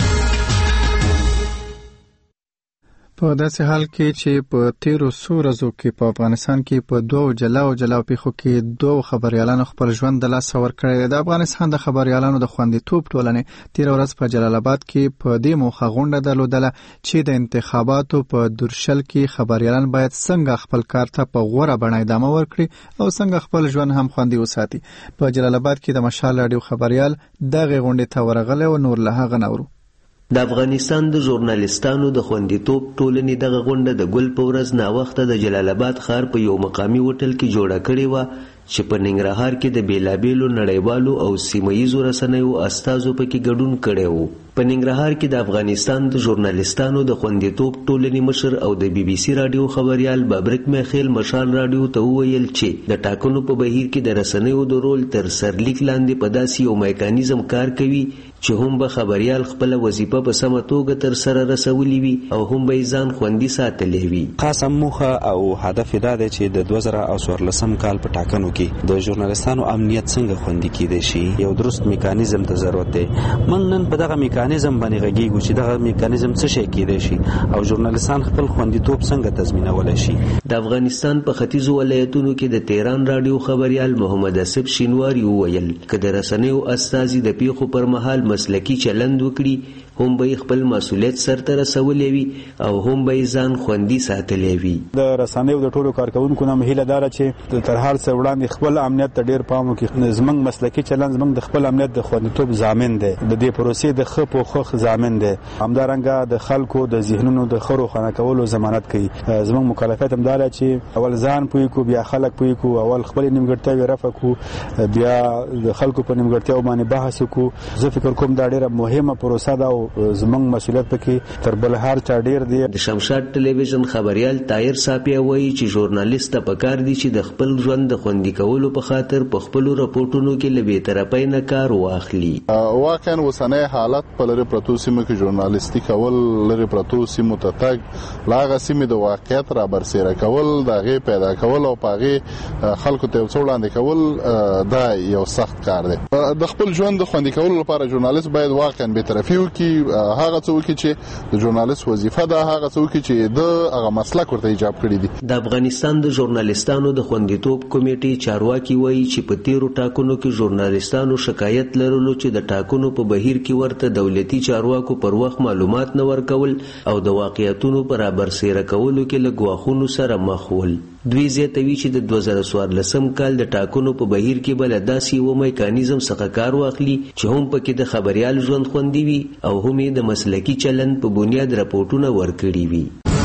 په داسې حال کې چې په 1300 ورځو کې په افغانستان کې په دوه جلا پیښو کې دوه خبريالانو خپل ژوند د لاس ورکړی د افغانستان د خبريالانو د خوندیتوب ټولنې 13 ورځ په جلال آباد کې په دې موخه غونډه درلودله چې د انتخاباتو په درشل کې خبريالان باید څنګه خپل کار ته په غوړه بڼه ادامه ورکړي او څنګه خپل ژوند هم خوندي وساتي په جلال آباد کې د مشال رادیو خبريال دغه غونډه ته ورغله او نور له هغه نورو
د افغانستان د ژورنالیستانو د خوندیتوب ټولنې دغه غونډه د ګل په ورځ ناوخته د جلال آباد ښار په یو مقامي هوټل کې جوړه کړې وه چې په ننګرهار کې د بیلابیلو نړیوالو او سیمه‌ییزو رسنیو استازو پکې ګډون کړی وو. په ننګرهار کې د افغانستان د ژورنالیستانو د خوندیتوب ټولنې مشر او د بي بي سي رادیو خبريال بابرک میخیل مشال رادیو ته وویل چې د ټاکنو په بهیر کې د رسنیو د رول تر سرلیک لاندې په داسې یو میکانیزم کار کوي چې هم به خبريال خپل وظیفه په سمه توګه تر سره رسولي وي او هم به ځان خوندي ساتلی وي.
خاصه موخه او هدف دا دی چې د 2014 کال په ټاکنو کې د ژورنالیستانو امنیت څنګه خوندي کیدای شي یو درست میکانیزم ته ضرورت دی. موږ نن په دغه میکانیزم باندې غږیږو چې دغه میکانیزم څه شي کیدای شي او ژورنالیستان خپل خوندیتوب څنګه تضمینولای شي.
د افغانستان په ختیځو ولایتونو کې د تهران رادیو خبريال محمد اسف شینواری وویل چې د رسنیو استازي د پیښو پر مهال مسلکی چلند وکړي هم به خپل مسؤلیت سرته رسولې وي او هم به ځان خوندي ساتلې وي.
د رسنیو د ټولو کارکونکو نه مهیله دار چې تر هر څه وړاندې خپل امنیت ته ډیر پام وکړي. زمنګ مسلکی چلند زمنګ د خپل امنیت د خوندیتوب ضامن دی د دې پروسې د خپ او خخ ضامن دی همدارنګه د خلکو د ذهنونو د خرو خانه کولو ضمانت کوي. زمنګ مکلفیت هم دار چې اول ځان پوي کو بیا خلک پوي کو اول خپل نیمګړتیاوي رفع کو بیا د خلکو په نیمګړتیاو باندې بحث کو. زه فکر کوم دا ډیره مهمه پروسه ده او زمنګ مسؤلیت پکې تر بل هر چا ډیر دی.
د شمشاد ټلویزیون خبريال طاهر صافی وایي چې ژورنالیست ته پکار دي چې د خپل ژوند د خوندي کولو په خاطر په خپل راپورټونو کې لبي طرفي نه کار واخلي.
واقعا وسنه حالت په لری پروتو سیمه کې ژورنالیستي کول لری پروتو سیمه ته تګ لاغه سیمه د واقعیت را برسېره کول دغه پیدا کول او پاغه خلکو ته وڅوړاندې کول دا یو سخت کار دی. د خپل ژوند د خوندي کولو لپاره ژورنالیست باید واقعا به طرفي وکي هغه څوک چې د ژورنالیست وظیفه ده هغه څوک چې د هغه مسلک ورته ایجاب کړی دي.
د افغانستان د ژورنالیستانو د خوندیتوب کمیټې چارواکي وایي چې په 13 ټاکنو کې ژورنالیستانو شکایت لرلو چې د ټاکنو په بهیر کې ورته دولتي چارواکو پر وخت معلومات نه ورکول او د واقعیتونو پر برسېره کولو کې له ګواښونو سره مخ ول. دوی زیاتوي چې د 2014 کال د ټاکنو په بهیر کې بل داسې و میکانیزم څخه کار واخلي چې هم پکې د خبريال ژوند خوندي وي او هم د مسلکی چلند په بنیاد راپورټونه ورکړي وي.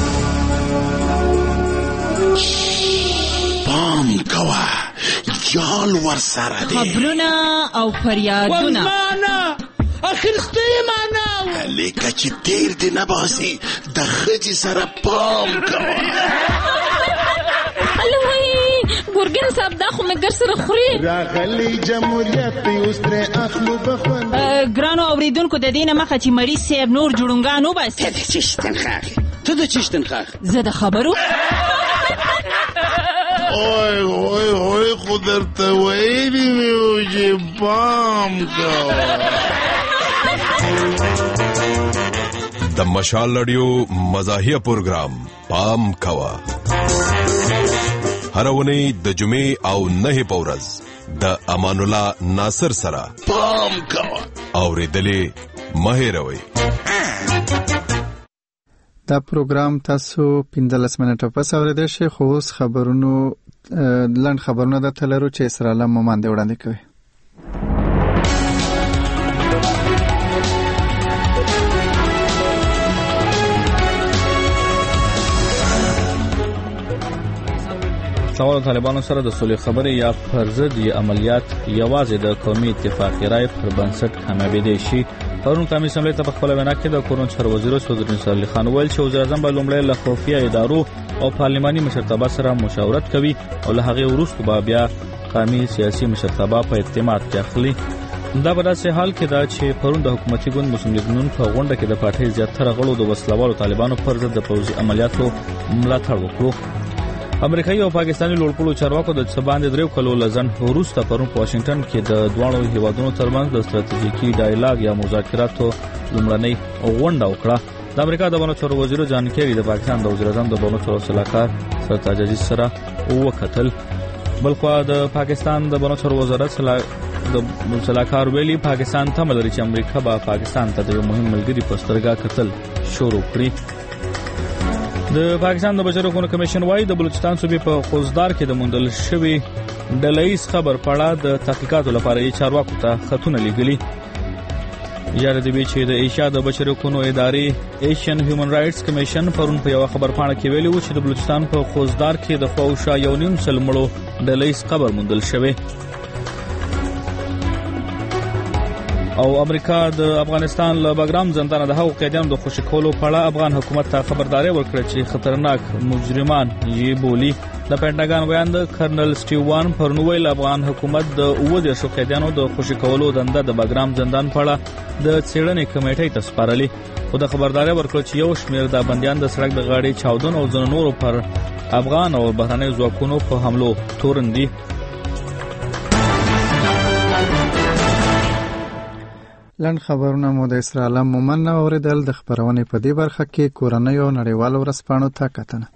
پام کوه جال ور سره دي
خبرونه او فریادونه
اخر ستیمانه لیکه چې تیر دی نباسي د خجی سره پام کوه.
ګورګین صاحب دا خو مګر سره خوري
راغلی جمهوریت اوس تر اخلو بخون
ګرانو اوریدونکو د دینه مخه چې مری صاحب نور جوړونګانو بس
ته د چشتن خاخ
زه د خبرو
اوه خو درته ویلي مې و چې پام کوه.
د مشال رادیو مزاحیه پروګرام پام کوه.
هر ونی د جمعې او 9 په ورځ د امان الله ناصر سره پام کوه اوریدلې مه هېروئ.
دا پروګرام تاسو 15 منټه پس اوریدل شي. خو اوس لنډ خبرونه د تلرو چې اسرائیل مومند وړاندې کوي.
سوال طالبانو سره د صلح خبرې یا پر ضد عملیات یوازې د قومي اتفاقی رای پر بنسټ کامیابېدای شي. پرون قومي اسمبلی ته په خپل وینا کې د کورن چارو وزیر سعود نصر علي خان ویل چې وزیر اعظم به لومړی له خفیه ادارو او پارلماني مشرتابه سره مشاورت کوي او له هغې وروسته به بیا قومي سیاسي مشرتابه په اعتماد کې اخلي. دا په داسې حال کې ده چې پرون د حکومتي ګوند مسلم لیګ نون په غونډه کې د پارټۍ زیاتره غړو د وسلوالو طالبانو پر ضد د پوځي عملیاتو ملاتړ وکړو. امریکایي او پاکستاني لوړپوړو چارواکو د باندې 3 کلو لزن وروسته پرون په واشنگټن کې د دوه هیوادونو ترمنځ د ستراتیژیکي ډایلاګ یا مذاکراتو لومړنۍ غونډه وکړه. د امریکا د بانو چارو وزیر جان کیری د پاکستان د وزیر اعظم د بانو چارو صلاحکار سرتاج عزیز سره وکتل. بلخو د پاکستان د بانو چارو وزارت صلاحکار ویلي پاکستان ته ملري چې امریکا به پاکستان ته د یو مهم ملګری په سترګه کتل شروع کړي. د پاکستان د بشري حقوقو کمیشن وايي د بلوچستان صوبې په خوزدار کې د موندل شوی ډله‌ایز خبر پړه د تحقیقاتو لپاره یې چارواکو ته خطونه لیږلي. یاد دی چې د ایشیا د بشري حقوقو ادارې ایشین هیومن رائټس کمیشن پرون په یو خبر پاڼه کې ویلي و چې د بلوچستان په خوزدار کې د فوشا یو نیم سل مړو ډله‌ایز خبر موندل شوی. او امریکا د افغانستان له بګرام زندان د هغو قیدیانو د خوشی کولو په اړه افغان حکومت ته خبرداري ورکړه چې خطرناک مجرمان یې بولی. د پینټاګان بیان د کرنل سټیوان پرنویل افغان حکومت د 10 قیدیانو د خوشی کولو دنده د بګرام زندان په اړه د څېړنې کمیټې ته سپارلې. خو د خبرداري ورکړه چې یو شمېر د بنديان د سړک د غاړې چاودون او ځینو نورو پر افغان او بهرنۍ ځواکونو په حملو تورندي.
لنډ خبرونه مو د اسرائیل مومند اوریدل. د خبرونې په دې برخه کې کورنۍ او نړیوالو ورځپاڼو ته کتنه.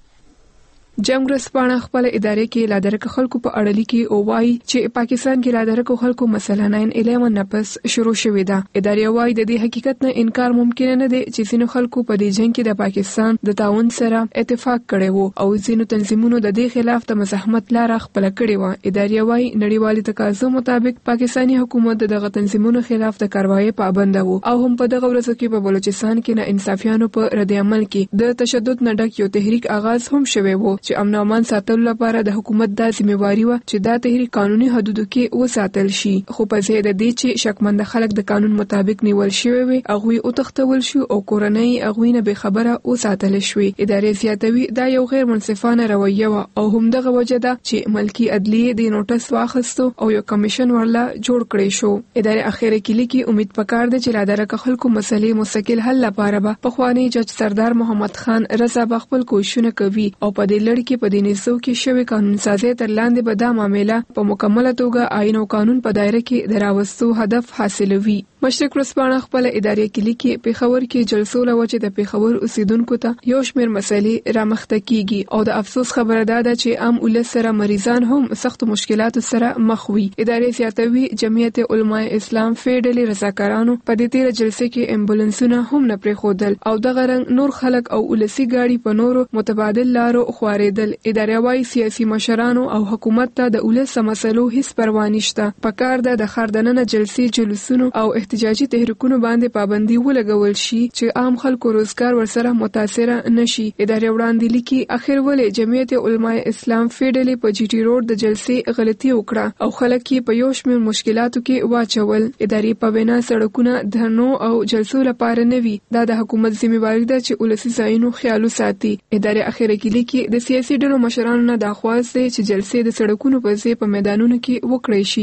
جنگ ورځپاڼه خپل ادارې کې لادرک خلکو په اړه لیکي او وايي چې پاکستان کې لادرک خلکو مثلا 9/11 نه پس شروع شوې ده. ادارې وايي د دې حقیقت نه انکار ممکن نه دی چې ځینو خلکو په دې جنگ کې د پاکستان د تعاون سره اتفاق کړی وو او ځینو تنظیمونو د دې خلاف د مزاحمت لار خپل کړې و. ادارې وايي نړیوالي تقاضو مطابق پاکستانی حکومت دغه تنظیمونو خلاف د کاروایی پابند وو او هم په دغه ورځو کې په بلوچستان کې نه انصافیانو په رد عمل کې د تشدد نه ډک یو تحریک آغاز هم شوی وو چې امن او امان ساتلو لپاره د حکومت د ځمېواري و چې دا تحریک قانوني حدودو کې وساتل شي. خو په ځای د دې چې شکمند خلک د قانون مطابق نیول شوی وي هغه او تختول شو او کورنۍ هغه نه به خبره وساتل شوی. ادارې زیاتوي دا یو غیر منصفانه رویه و او هم دغه وجه ده چې ملکی عدلیه د نوټس واخستو او یو کمیشن ورلا جوړ کړی شو. ادارې اخیره کې لیکي امید پکار ده چې لادرک خلکو مسلې مستقل حل لپاره به پخوانی جج سردار محمد خان رضا خپل کوششونه کوي او په دې لړ کې په دې نسو کې شوی قانون سازي تر لاندې به دا معاملې په مکمله توګه آئین او قانون په دایره کې دراوستو هدف حاصلوي. مشرق ورځپاڼه خپل ادارې کې لیکي پیښور کې جلسو لوجه د پیښور اوسیدونکو ته یو شمېر مسلې رامخته کیږي او د افسوس خبره ده چې عام ولس سره مریضان هم سخت مشکلاتو سره مخ وي. ادارې زیاتوي جمعیت علماء اسلام فیډرالي رضاکارانو په دې تیر جلسې کې امبولانسونه هم نه پریښودل او دغه رنګ نور خلک او ولسی ګاډي په نورو متبادل لارو خواریدل. ادارې وايي سیاسي مشرانو او حکومت ته د ولس مسلو هیڅ پروا نشته. پکار ده د خاردننه جلسې جلوسونو او احتجاجي تحریکونو باندې پابندي ولګول شي چې عام خلکو روزګار ورسره متاثر نشي. ادارې وړاندې لیکي اخر ولې جمعیت علماء اسلام فیډرالي په جی ټي روډ د جلسې غلطي وکړه او خلک یې په یو شمېر مشکلاتو کې واچول. ادارې په بنا سړکونه دهنو او جلسو لپاره نوي دا د حکومت ذمہواری ده چې ولسی ځایونو خیال ساتي. ادارې اخر کې لیکي د سیاسي ډلو مشرانو نه د خواست دی چې جلسې د سړکونو په ځای په میدانونو کې وکړي شي.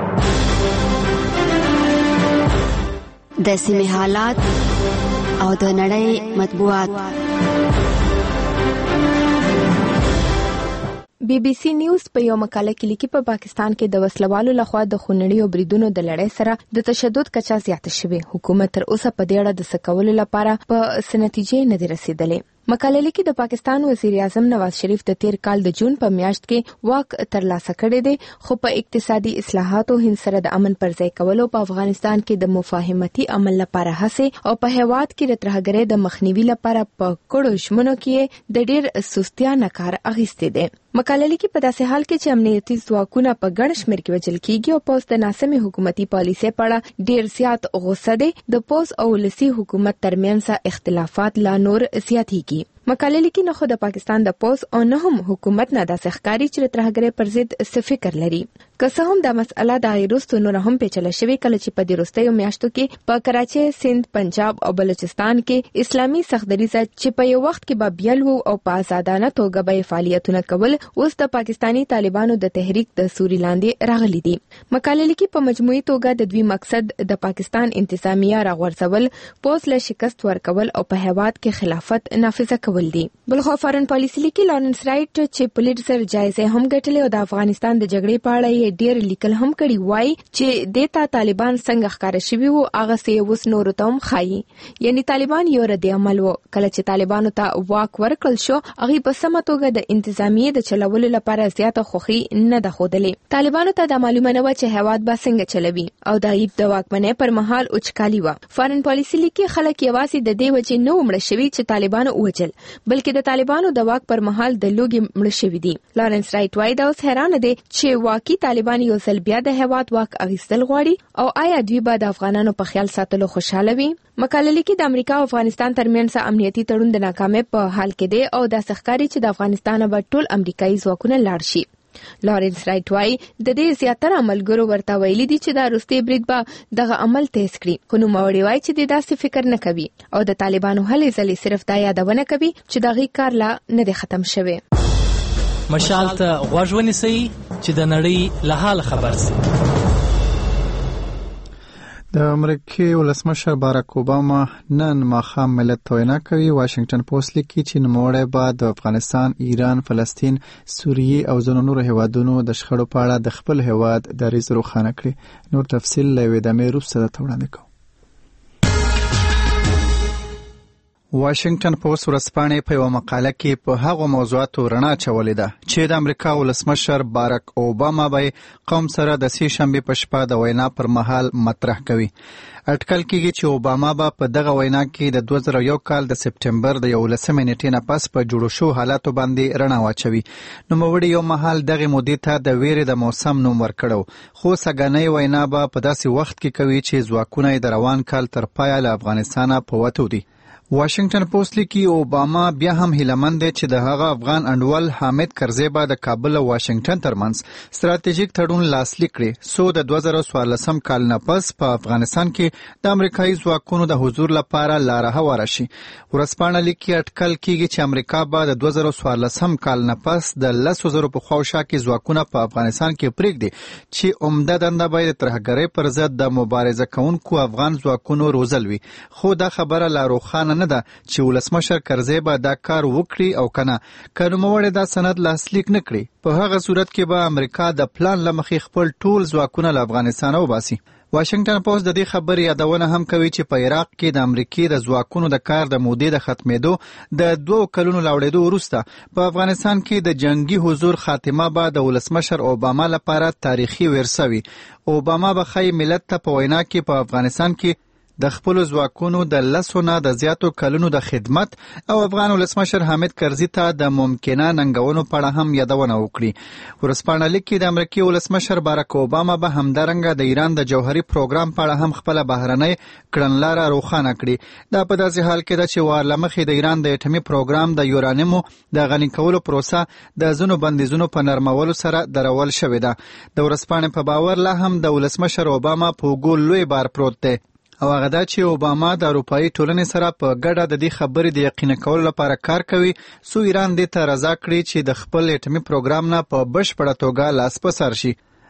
د سیمې حالات او د نړۍ مطبوعات.
بی بی سی نیوز په یو مقاله کې لیکي په پاکستان کې د وسلوالو لخوا د خونړیو بریدونو د لړۍ سره د تشدد کچا زیاته شوې. حکومت تر اوسه په دې اړه د څه کولو لپاره په نتیجې نه دی رسیدلی. مقاله لیکي د پاکستان وزیر اعظم نواز شریف د تیر کال د جون په میاشت کې واک ترلاسه کړی دی، خو په اقتصادي اصلاحاتو هند سره د امن پر ځای کولو په افغانستان کې د مفاهمتي عمل لپاره هڅې او په هیواد کې د ترهګرۍ د مخنیوي لپاره په کړو ژمنو کې د ډېر سستیانه کار اخیستی دی. مقاله لیکي په داسې حال کې چې امنیتي ځواکونه په ګڼ شمېر کې وژل کیږي او پوز د ناسمې حکومتي پالیسۍ په اړه ډېر زیات غوسه دی، د پوز او ولسي حکومت ترمنځ اختلافات لا نور زیاتېږي. مقاله لیکي نه خو د پاکستان د پوز او نه هم حکومت نه داسې ښکاري چې د ترهګرۍ پر ضد څه فکر لري. که څه هم دا مسئله د هغې وروسته نوره هم پیچله شوې کله چې په دې وروستیو میاشتو کې په کراچۍ، سند، پنجاب او بلوچستان کې اسلامي سختدریځه چې په یو وخت کې به بیل وو او په ازادانه توګه به یې فعالیتونه کول، اوس د پاکستاني طالبانو د تحریک د سوري لاندې راغلي دي. مقاله لیکي په مجموعي توګه د دوی مقصد د پاکستان انتظامیه راغورځول، پوز له شکست ورکول او په هیواد کې خلافت نافذه کول دي. بلخو فارن پالیسي لیکي لارنس رایټ چې پولیټزر جایزه هم ګټلې او د افغانستان د جګړې په اړه ډیر لیکل هم کړي وای چې دیتا طالبان څنګه ښکار شوي وو هغه سه اوس نور ته هم خایي، یعنی طالبان یو رد عمل وو. کله چې طالبانو ته واک ورکړل شو هغه په سمه توګه د انتظامیه د چلولو لپاره زیاته خوخي نه ده ښودلې. طالبانو ته د معلومه نه و چې هیواد به څنګه چلوي او د غیب د واکمنۍ پر مهال اوچکالي و. فارن پالیسي لیکي خلک یوازې د دې وجې نه ومړه شوي چې طالبانو ووجل، بلکې د طالبانو د واک پر مهال د لوګي مړه شوي دي. لارنس رایټ وایي دا اوس حیرانه دی چې واقعي طالبان یو ځل بیا د هیواد واک اخیستل غواړي او آیا دوی به د افغانانو په خیال ساتلو خوشاله وي؟ مقاله لیکي د امریکا او افغانستان ترمنځ امنیتي تړون د ناکامۍ په حال کې دی او دا ښکاري چې د افغانستان به ټول امریکایي ځواکونه لاړ شي. لارنس رایټ وایي د دې زیاتره عملګرو ورته ویلي دي چې دا وروستی برید به دغه عمل تیز کړي، خو نوموړي وایي چې د داسې فکر نه کوي او د طالبانو هلې ځلې صرف دا یادونه کوي چې دغه کار لا نه دی ختم شوی.
مشال ته غوږ ونیسئ چې د نړۍ له حال خبر شئ.
د امریکای ولسمشر باراک اوباما نن ماښام ملت ته وینا کوي. واشنگټن پوسټ لیکي چې نوموړی به د افغانستان، ایران، فلسطین، سوریه او ځینو نورو هیوادونو د شخړو په اړه د خپل هیواد دریځ روښانه کړي. نور تفصیل له یوې دمې وروسته درته وړاندې کوو. واشنگټن پوسټ ورځپاڼې په یوه مقاله کې په هغو موضوعاتو رڼا اچولې ده چې د امریکا ولسمشر باراک اوباما به قوم سره د سې شنبې په شپه د وینا پر مهال مطرح کوي. اټکل کېږي چې اوباما به په دغه وینا کې د 2001 کال د سپټمبر د 11 نیټې نه پس په جوړو شو حالاتو باندې رڼا واچوي. نوموړي یو مهال دغه مودې ته د ویرې د موسم نوم ورکړو، خو سګنۍ وینا به په داسې وخت کې کوي چې ځواکونه یې د روان کال تر پایه له افغانستانه په وتو دي. واشنگټن پوسټ لیکي اوباما بیا هم هیلهمند دی چې د هغه افغان انډول حامد کرزی به د کابل او واشنگټن ترمنځ ستراتیژیک تړون لاسلیک کړي څو د 2014 کال نه پس په افغانستان کې د امریکایي ځواکونو د حضور لپاره لاره هواره شي. ورځپاڼه لیکي اټکل کېږي چې امریکا به د 2014 کال نه پس د 10,000 په خواوشا کې ځواکونه په افغانستان کې پرېږدي چې عمده دنده به د ترهګرۍ پر ضد د مبارزه کوونکو افغان ځواکونو روزل وي. خو دا خبره لا روښانه نه ده چې ولسمشر کرزی به دا کار وکړي او کنه. که نوموړی دا سند لاسلیک نه کړي په هغه صورت کې به امریکا د پلان له مخې خپل ټول ځواکونه له افغانستانه وباسي. واشنگټن پوسټ د دې خبرې یادونه هم کوي چې په عراق کې د امریکای د ځواکونو د کار د مودې د ختمېدو د 2 کلونو لاوړېدو وروسته په افغانستان کې د جنگي حضور خاتمه به د ولسمشر اوباما لپاره تاریخي ورثه وي. اوباما به ښایي ملت ته په وینا کې په افغانستان کې د خپل ځواکونو د 10 نه د زیاتو کلونو د خدمت او افغان ولسمشر حامد کرزي ته د ممکنه ننګونو په اړه هم یادونه وکړي. ورځپاڼه لیکي د امریکای ولسمشر باراک اوباما به همدارنګه د ایران د جوهري پروګرام په اړه هم خپل بهرنۍ کړنلاره روښانه کړي. دا په داسې حال کې ده چې وارلمخې د ایران د اټومي پروګرام د یورانیمو د غني کولو پروسه د ځینو بندیزونو په نرمولو سره درول شوې ده. د ورځپاڼې په باور لا هم د ولسمشر اوباما په اوږو لوی بار پروت دی او هغه دا چې اوباما د اروپایي ټولنې سره په ګډه د دې خبرې د یقیني کولو لپاره کار کوي څو ایران دې ته رضا کړي چې د خپل اټومي پروګرام نه په بشپړه توګه لاس په سر شي.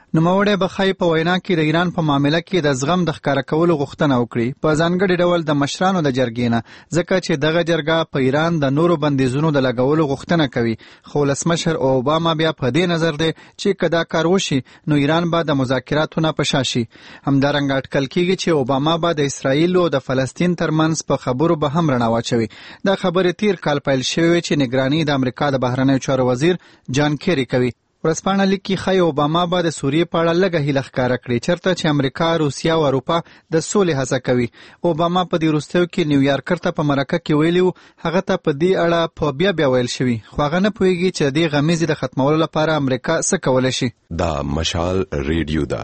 نوموړی بخای په وینا کې د ایران په معاملې کې د زغم د ښکارا کولو غوښتنه وکړي په ځانګړي ډول د مشرانو د جرګې نه، ځکه چې دغه جرګه په ایران د نورو بندیزونو د لګولو غوښتنه کوي. خو ولسمشر اوباما بیا په دې نظر دی چې که دا کار وشي نو ایران به د مذاکراتو نه په شا شي. همدارنګه اټکل کېږي چې اوباما به د اسرائیل او د فلسطین ترمنځ په خبرو به هم رڼا واچوي. دا خبرې تیر کال پیل شوې چې نگراني د امریکا د بهرنیو چارو وزیر جان کیری کوي. ورځپاڼه لیکي ښایي اوباما به د سوریې په اړه لږه هیله ښکاره کړي چېرته چې امریکا، روسیه او اروپا د سولې هڅه کوي. اوباما په دې وروستیو کې نیویارک ته په مرکه کې ویلي و هغه ته په دې اړه په بیا ویل شوي، خو هغه نه پوهېږي چې د دې غمیزې د ختمولو لپاره امریکا څه کولی شي.
دا مشال ریډیو ده.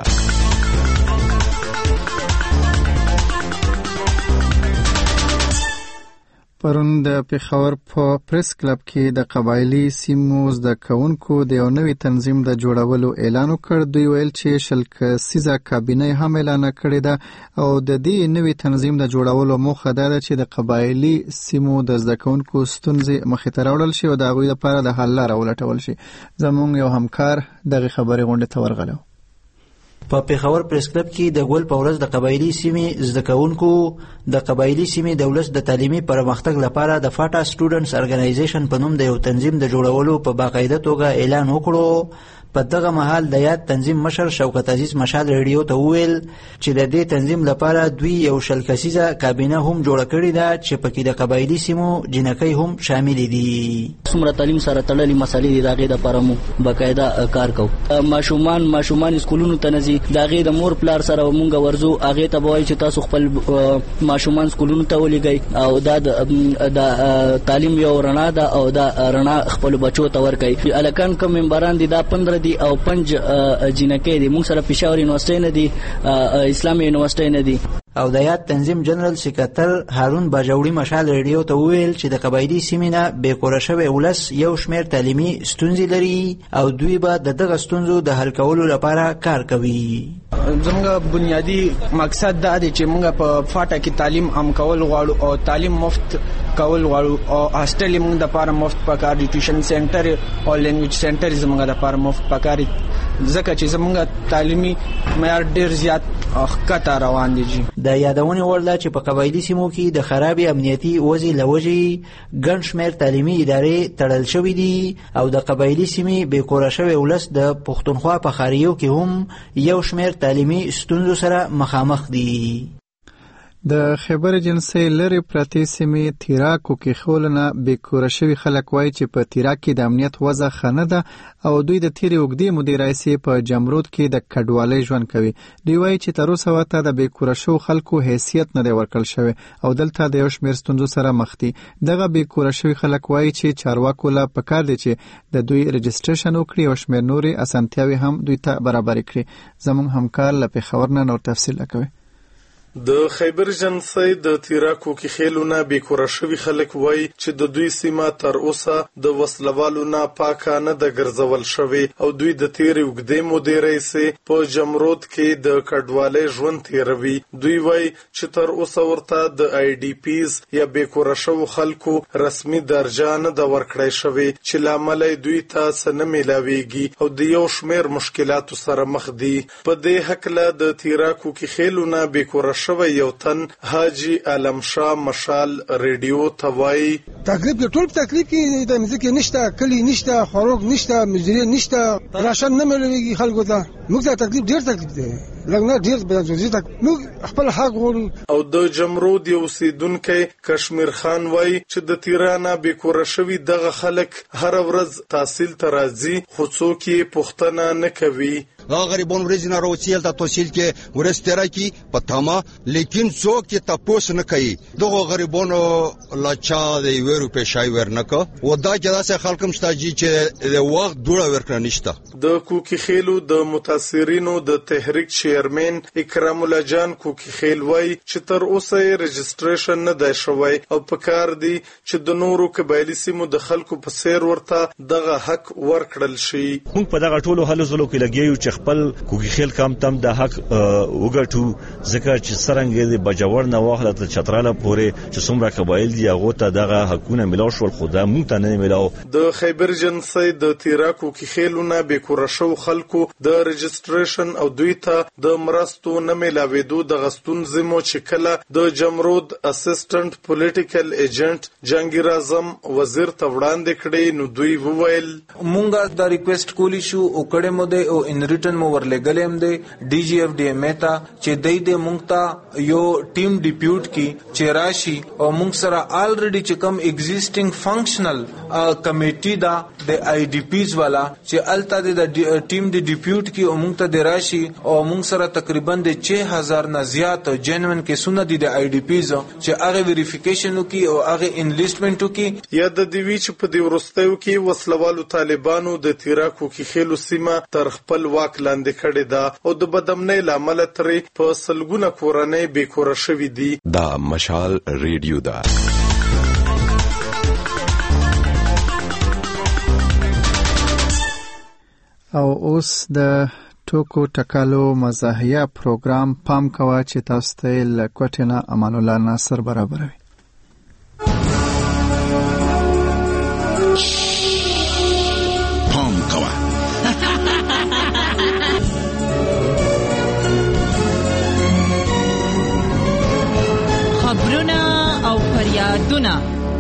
پرون د پېښور په پریس کلب کې د قبایلي سیمو زده کوونکو د یو نوي تنظیم د جوړولو اعلان وکړ. دوی ویل چې 10 کسیزه کابینه هم اعلان کړې ده او د دې نوي تنظیم د جوړولو موخه دا ده چې د قبایلي سیمو د زده کوونکو ستونزې مخې ته راوړل شي او د هغوی لپاره د حل لاره ولټول شي. زموږ یو همکار دغه خبرې غونډې ته ورغلی.
په پېښور پریس کلب کې د ګول په ورځ د قبایلي سیمې زده کوونکو د قبایلي سیمې د ولس د تعلیمي پرمختګ لپاره د فاټا سټوډنټس ارګنایزیشن په نوم د یو تنظیم د جوړولو په باقاعده توګه اعلان وکړو. په دغه مهال د یاد تنظیم مشر شوکت عزیز مشال ریډیو ته وویل چې د دې تنظیم لپاره دوی یو 10 کسیزه کابینه هم جوړه کړې ده چې پکې د قبایلي سیمو جنکۍ هم شامل دي.
څومره تعلیم سره تړلې مسالې دي دغه د لپاره مو باقاعده کار کوو. ماشومان سکولونو ته نزي دغه د مور پلار سره مونږ ورزو هغه ته وایي چې تاسو خپل ماشومان سکولونو ته ولېږئ او دا تعلیم یو رڼا ده او دا رڼا خپل بچو ته ورکړي. الکان کوم منبران دي دا 15 دي او 5 جنکۍ دي. موږ سره پېښور یونیورسيټي نه دي، اسلامي یونیورسيټي نه دي.
او د یاد تنظیم جنرال سکرټر هارون باجوړي مشال ریډیو ته وویل چې د قبایلي سیمې نه بېکوره شوی ولس یو شمېر تعلیمي ستونزې لري او دوی به د دغه ستونزو د حل کولو لپاره کار کوي.
زموږ بنیادی مقصد دا دی چې موږ په فاټا کې تعلیم عام کول غواړو او تعلیم مفت کول غواړو او هاستل موږ د لپاره مفت پکار دي. ټیوشن سنټر او لینګویج سنټر زموږ د لپاره مفت پکار دي ځکه چې زموږ تعلیمي معیار ډیر زیات ښکته روان دي.
د یادونې وړ ده چې په قبایلي سیمو کې د خراب امنیتي وضع لوجې ګڼ شمېر تعلیمي ادارې تړل شوې دي او د قبایلي سیمې بېکوره شوی ولس د پښتونخوا په ښاریو کې هم یو شمېر تعلیمي ستونزو سره مخامخ دي.
د خیبر جنسي لري پرتې سیمې تیراکو کې خولنه بېکوره شوي خلک وایي چې په تیراک کې د امنیت وضع ښه نه ده او دوی د تیرې اوږدې مودې راهیسې په جمرود کې د کډوالۍ ژوند کوي. دوی وایي چې تر اوسه ورته د بېکوره شوو خلکو حیثیت نه دی ورکړل شوی او دلته د یو شمېر ستونزو سره مخ دي. دغه بېکوره شوي خلک وایي چې چارواکو له پکار دی چې د دوی رجسټریشن وکړي او شمېر نورې اسانتیاوې هم دوی ته برابرې کړي. زموږ همکار له پېښور نه نور تفصیل راکوي.
د خیبر جنسي د تیراکو کې خېلونه بېکوره شوي خلک وایي چې د دوی سیمه تر اوسه د وسلوالو نه پاکه نه ده ګرځول شوې او دوی د تیرې اوږدې مودې راهیسې په جمرود کې د کډوالۍ ژوند تیروي. دوی وایي چې تر اوسه ورته د IDPs یا بېکوره شوو خلکو رسمي درجه نه ده ورکړی شوې چې له امله دوی ته څه نه میلاویږي او د یو شمېر مشکلاتو سره مخ دي. په دې هکله د تیراکو کې خېلونه بېکوره شوی یو تن حاجی علم شاه مشال ریډیو ته وایي
تکلیف کې ټول تکلیف کې د مزګ نشته، کلی نشته، خوراک نشته، مزدوري نشته، راشن نه ملوي خلکو ته. موږ ته تکلیف ډیر تکلیف دی لګنه ډیر بده موږ خپل حق غواړو.
او د جمرود یو اوسیدونکی کشمیر خان وایي چې د تیرانه بېکوره شوي دغه خلک هر ورځ تحصیل ته راځي خو څوک یې پوښتنه نه کوي.
هغه غریبان ورځ نه راوځي ته تحصیل کې ورستره کی پتاما لیکن څوک چې تاسو نه کوي دغه غریبانو لاچا دی ورو پېښای ورنکو و دا چې داسې خلکم شتاجي چې د وخت ډوړه ورکړه نشته.
د کوکی خېلو د متاثرینو د تحریک چیرمن اکرام الله جان کوکی خېل وایي چې تر اوسه رجسټریشن نه دی شوی او په کار دی چې د نورو قبایلي سیمو د خلکو په سیر ورته دغه حق ورکړل شي.
موږ په دغه ټولو هلو ځلو کې لګیو چې
خپل کوګي خیل کم تم د حق وګټو ځکه چې څنګه د بجوړ نه واخله ته چتراله پورې چې څومره قبایل دی هغه ته دغه حقونه ملو شو خدا مونږ ته نه ملو. د
خیبر جنسي د تیراکو کې خیلونه به کورشو خلکو د رجستریشن او دوی ته د مرستو نه ملاوېدو د غستون زمو چې کله د جمرود اسسټنټ پولیټیکل ایجنټ جهانگیر اعظم وزیر ته وړاندې کړي نو دوی وویل
مونږه د ریکوست کولی شو او کړه مو د او ان ریټن مو ورلګلم د ډي جی اف ډي ام ته چې دای د مونږ ته یو ټیم ډیپیوټ کی چې راشي او مونږ سره الریډي چې کوم ایگزیسټینګ فنکشنل کمیټي دا د آی ډی پیز والا چې الته د ټیم دی ډیپیوټ کی او مونږ ته د راشي او مونږ سره تقریبا د 6000 نه زیات جنون کیسونه دي د آی ډی پیز چې هغه ویریفیکیشن وکي او هغه انلیسټمنټ وکي.
یا د دیوی چې په دی ورستیو کې وسلوالو طالبانو د تیراکو کې خېلو سیمه تر خپل واک لاندې کړي دا او د بدامنۍ لامل ترې په سلګونه کورنۍ بې کوره شوي دي.
دا مشال ریډیو دا
او اوس د ټوکو ټکالو مزاحیه پروګرام پام کوه چې تاسو ته له کوټې نه امان الله ناصر برابروي.
پام کوه
خبرونه او فریادونه.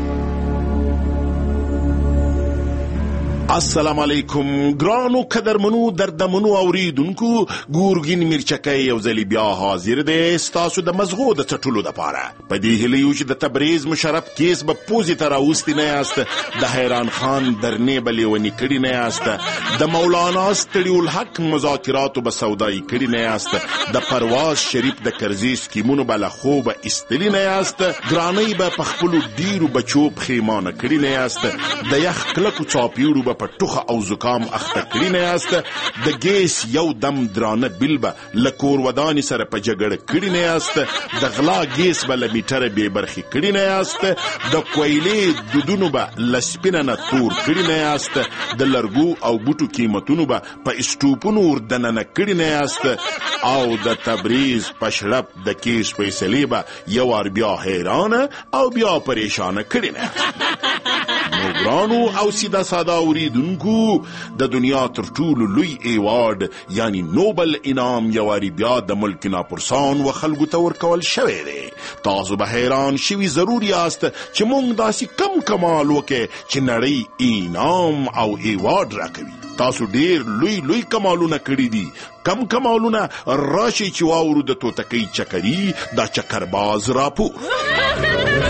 السلام علیکم ګرانو قدرمنو دردمنو اوریدونکو ګورګین میرچکای یو ځلی بیا حاضر دی ستاسو د مزغو د چټلو د پاره په دې هلیو چې د تبریز مشرف کیس به پوزي تر اوستي نه یاست د حیران خان درنې بلې ونی کړي نه یاست د مولانا ستړي الحق مذاکرات به سودای کړي نه یاست د پرواز شریف د کرزي سکیمونو بل خوب استلی نه یاست ګرانۍ به پخپلو ډیرو بچو پخیمانه کړي نه یاست د یخ کلکو چاپیړو په ټوخه او زکام اخته کړی نه یاست د ګیس یو دم درانه بل به لکور ودانی سره په جګړه کړی نه یاست د غلا ګیس بل میټر به برخي کړی نه یاست د کویلې دودونو به لسپینه نه تور کړی نه یاست د لرګو او بوټو قیمتونو به په استوپونو وردننه کړی نه یاست او د تبریز پشرب د کیس فیصله به یو ور بیا حیران او بیا پریشان کړی نه نوګرانو او سیده ساده اوریدونکو د دنیا تر ټولو لوی ایوارډ یعنی نوبل انعام یواری بیا د ملک ناپرسان و خلکو ته ورکول شوی دی. تاسو به حیران شوي ضرور یاست چې موږ داسې کم کمال وکړو چې نړۍ انعام او ایوارډ راکوي. تاسو ډیر لوی لوی کمالونه کړی دي. کم کمالونه راشي چې واورو د توتکۍ چکري دا چکرباز راپور.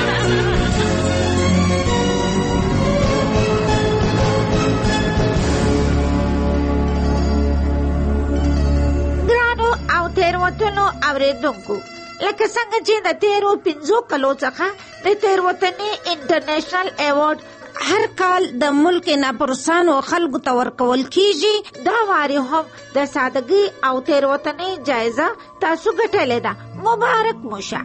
تیروتنو اوریدونکو لکه څنګه چې د تیرو 5 کلو څخه د تیروتنې انټرنیشنل ایوارډ هر کال د ملک ناپرسانو خلکو ته ورکول کیږي دا واري هم د سادګۍ او تیروتنې جایزه تاسو ګټلې ده مبارک موشه.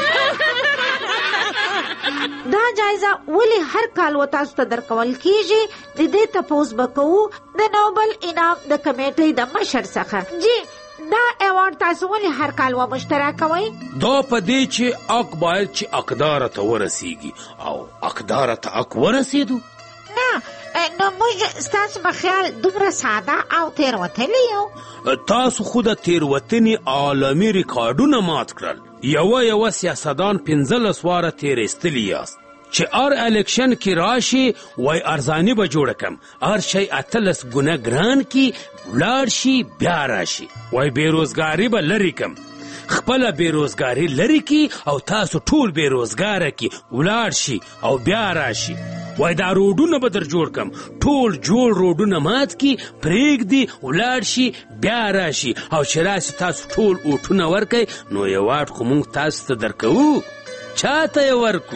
دا جایزه ولی هر کال و تاسو ته درکول کیږي د دې تپوس بکو د نوبل انعام د کمیټې د مشر څخه جی دا ایوارډ تاسو ولې هر کال و مشترک کوئ؟
دا په دې چې اق باید چې اقدار ته ورسیږي او اقدار ته اق ورسیدو.
نه نو موږ ستاسو په خیال دومره ساده او تیروتلي یو.
تاسو خو د تیروتنې عالمي ریکارډونه مات کړل. یو سیاستدان 15 واره تیرستلی یاست چې ار الیکشن کی راشي وای ارزانی به جوړ کم ار شي اتلس ګنا ګران کی ولار شي بیا راشي وای بیروزګاری به لری کم خپل بیروزګاری لری کی او تاسو ټول بیروزګار کی ولار شي او بیا راشي وای دا روډونه به در جوړ کم ټول جوړ روډونه مات کی پریګ دی ولار شي بیا راشي او شراسي تاسو ټول اوټونه ورکي نو یو واټ خو مونږ تاسو ته درکو چاته ورکو.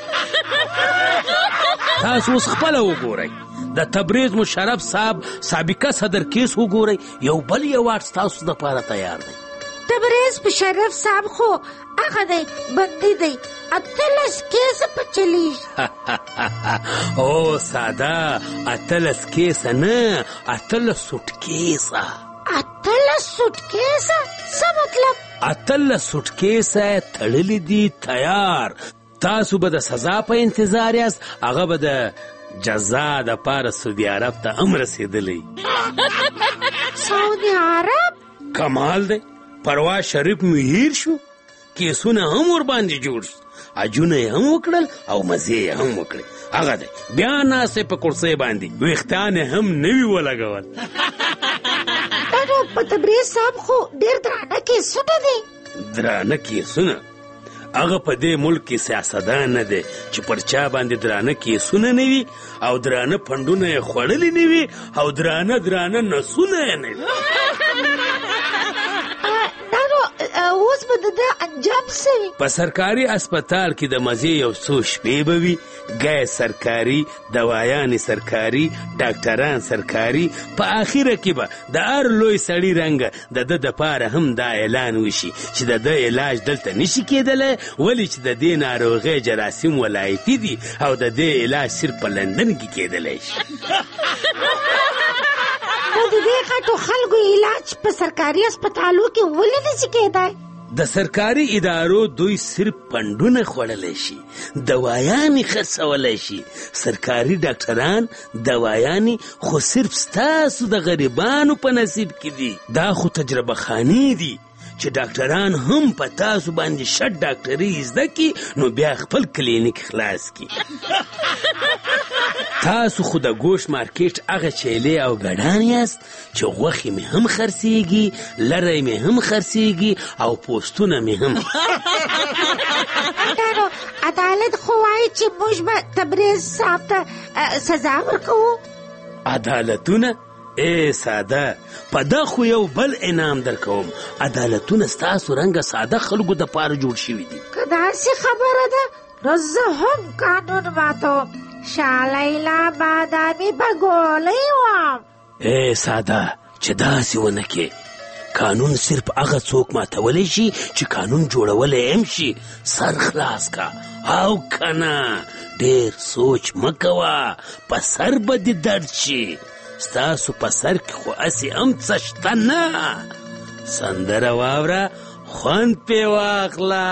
تاسو اوس خپل وګورئ د تبریز مشرف صاحب سابقه صدر کیس وګورئ یو بل یو واټ تاسو د پاره تیار دی.
تبریز مشرف صاحب خو هغه دی بندي دی اتلس کیس په چلی.
او ساده اتلس کیس نه اتلس سوټ کیسه.
اتلس سوټکیسه څه مطلب؟
18 سوټکیسه تړلي دي تیار. تاسو به د سزا په انتظار یاست. هغه به د جزا د پاره سعودي عرب ته هم رسېدلی.
سعودي عرب؟
کمال دی. پرواز شریف مې هیر شو، کیسونه هم ورباندې جوړ شو، حجونه یې هم وکړل او مزې یې هم وکړې. هغه دی بیا ناستې په کرسۍ باندې ویښتان یې هم نوي ولګول.
په تبریز صاحب خو ډېر درانه کیسونه دي.
درانه کیسونه؟ هغه په دې ملک کې سیاستدان نه دی چې پر چا باندې درانه کیسونه نه وي او درانه پنډونه یې خوړلي نه وي او درانه نسونه یې نه وي.
اوس به د ده انجام څه وي؟
په سرکاري اسپتال کې د مزې یو څو شپې به وي، ګای سرکاري، دوایانې سرکاري، ډاکټران سرکاري. په آخره کې به د هر لوی سړي رنګه د ده دپاره هم دا اعلان وشي چې د ده علاج دلته نشي کېدلی، ولې چې د دې ناروغۍ جراثیم ولایتي دي او د دې علاج صرف په لندن کې کېدلی شي.
نو د دې غټو خلکو علاج په سرکاري اسپتالو کې ولې نشي کېدای؟
د سرکاري ادارو دوی صرف پنډونه خوړلی شي، دوایانې خرڅولی شي. سرکاري ډاکټران دوایانې خو صرف ستاسو د غریبانو په نصیب کې دي. دا خو تجربه خانې دي چې ډاکټران هم په تاسو باندې شت ډاکټري زده کړي نو بیا خپل کلینیک خلاص کړي. تاسو خو د ګوشت مارکیټ هغه چیلې او ګډان یاست چې غوښې مې هم خرڅېږي، لری مې هم خرڅېږي او پوستونه مې هم.
عدالت خو وایي چې موږ به تبریز صاحب ته سزا ورکوو.
عدالتونه؟ ای ساده، په دا خو یو بل انعام در کوم. عدالتونه ستاسو رنګه ساده خلکو د پاره جوړ شوي دي.
که داسې خبره ده نو زه هم قانون ماتوم. شالیلا بادامي به ګولۍ وم.
ای ساده، چې داسې ونه کې. قانون صرف هغه څوک ماتولی شي چې قانون جوړولی هم شي. سر خلاص کا او کنه ډېر سوچ مه کوه، په سر به دې درد شي. ستاسو په سر کې خو اسې هم څه شته نه. سندره واوره، خوند پې واخله.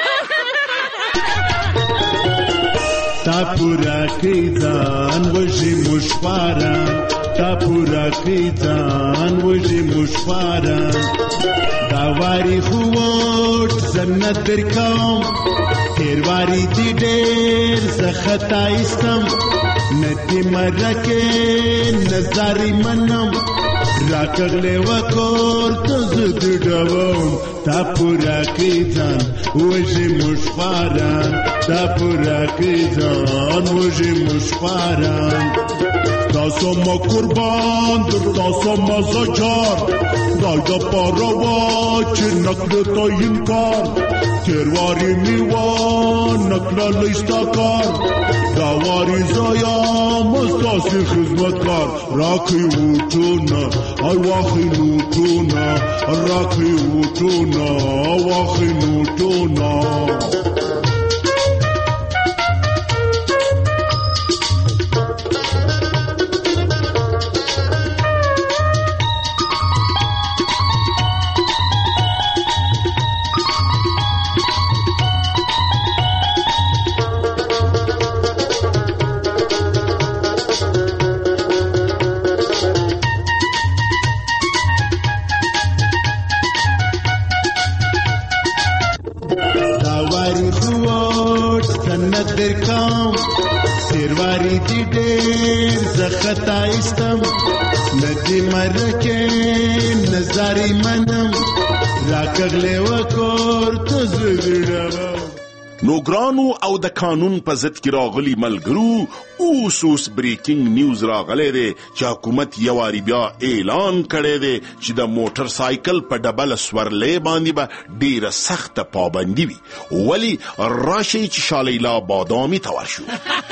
تا پورا کړی ځان وژي مشپاره، تا پورا کړی ځان وژي مشپاره. دا واری خو وټ زنه در کوم، تیر واری دې ډېر زه خطا ایستم. ندی مرکه نظاری منم، راکغلی وکور تزد دوم. تا پورا کړی ځان وژي مشپاره، تا پورا کړی ځان وژي مشپاره. تاسو ما قربان در تاسو ما زجار، دال دا پارا واچ نکل تا این کار. تیرواری میوان نکل لیستا کار، داواری زایم استاسی خدمتکار. راکی وطونا ای واخی نوتونا، راکی وطونا واخی نوتونا. ندی مرکه نظاری منم، راکغلی وکور تزدړم.
نو ګرانو او د قانون په ضد کې راغلي ملګرو، اوس بریکینګ نیوز راغلی دی چې حکومت یو واري بیا اعلان کړی دی چې د موټر سایکل په ډبل سورلۍ باندې به ډیره سخته پابندي وي. ولی راشي چې شالیلا بادامي ته ورشو.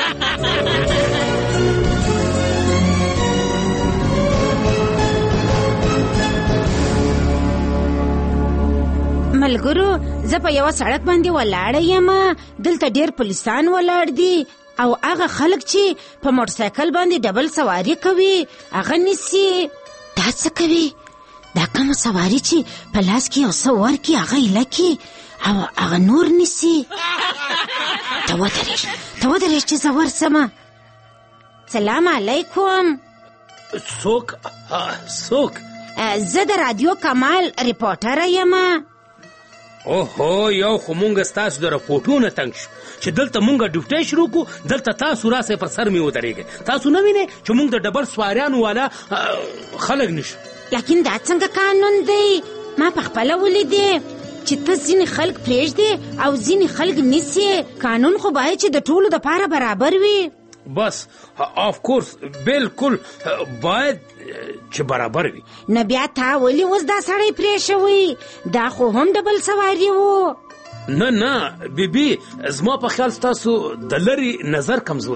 ملګرو، زه په یوه سړک باندې ولاړه یم. دلته ډېر پولیسان ولاړ دي او هغه خلک چې په موټرسایکل باندې ډبل سواري کوي هغه نیسي. دا څه کوي؟ دا کوم سواری چې په لاس کې یو څه ورکي هغه لکه او هغه نور نسی. ته ودرېږ چې زه ورسمه. سلام علیکم.
څوک؟
زه د رادیو کمال ریپورټره یم.
اوهو، یو خو مونږ ستاسو د رپورټونو تنګ شو چې دلته مونږ ډیوټي شروع کو، دلته تاسو راسئ پر سر مې ودرېږئ. تاسو نه وینئ چې مونږ د ډبل سواریانو والا خلک نشو.
لیکن دا څنګه قانون دی؟ ما په خپله ولیدې چې ته ځینې خلک پرېږدې او ځینې خلک نیسې. قانون خو باید چې د ټولو دپاره برابر وي.
بس آف کورس، بالکل باید چې برابر وي.
نه بیا تا ولې اوس دا سړی پرېښوی؟ دا خو هم ډبل سواری و.
نه بیبي، زما په خیال ستاسو د لرې نظر کمزور.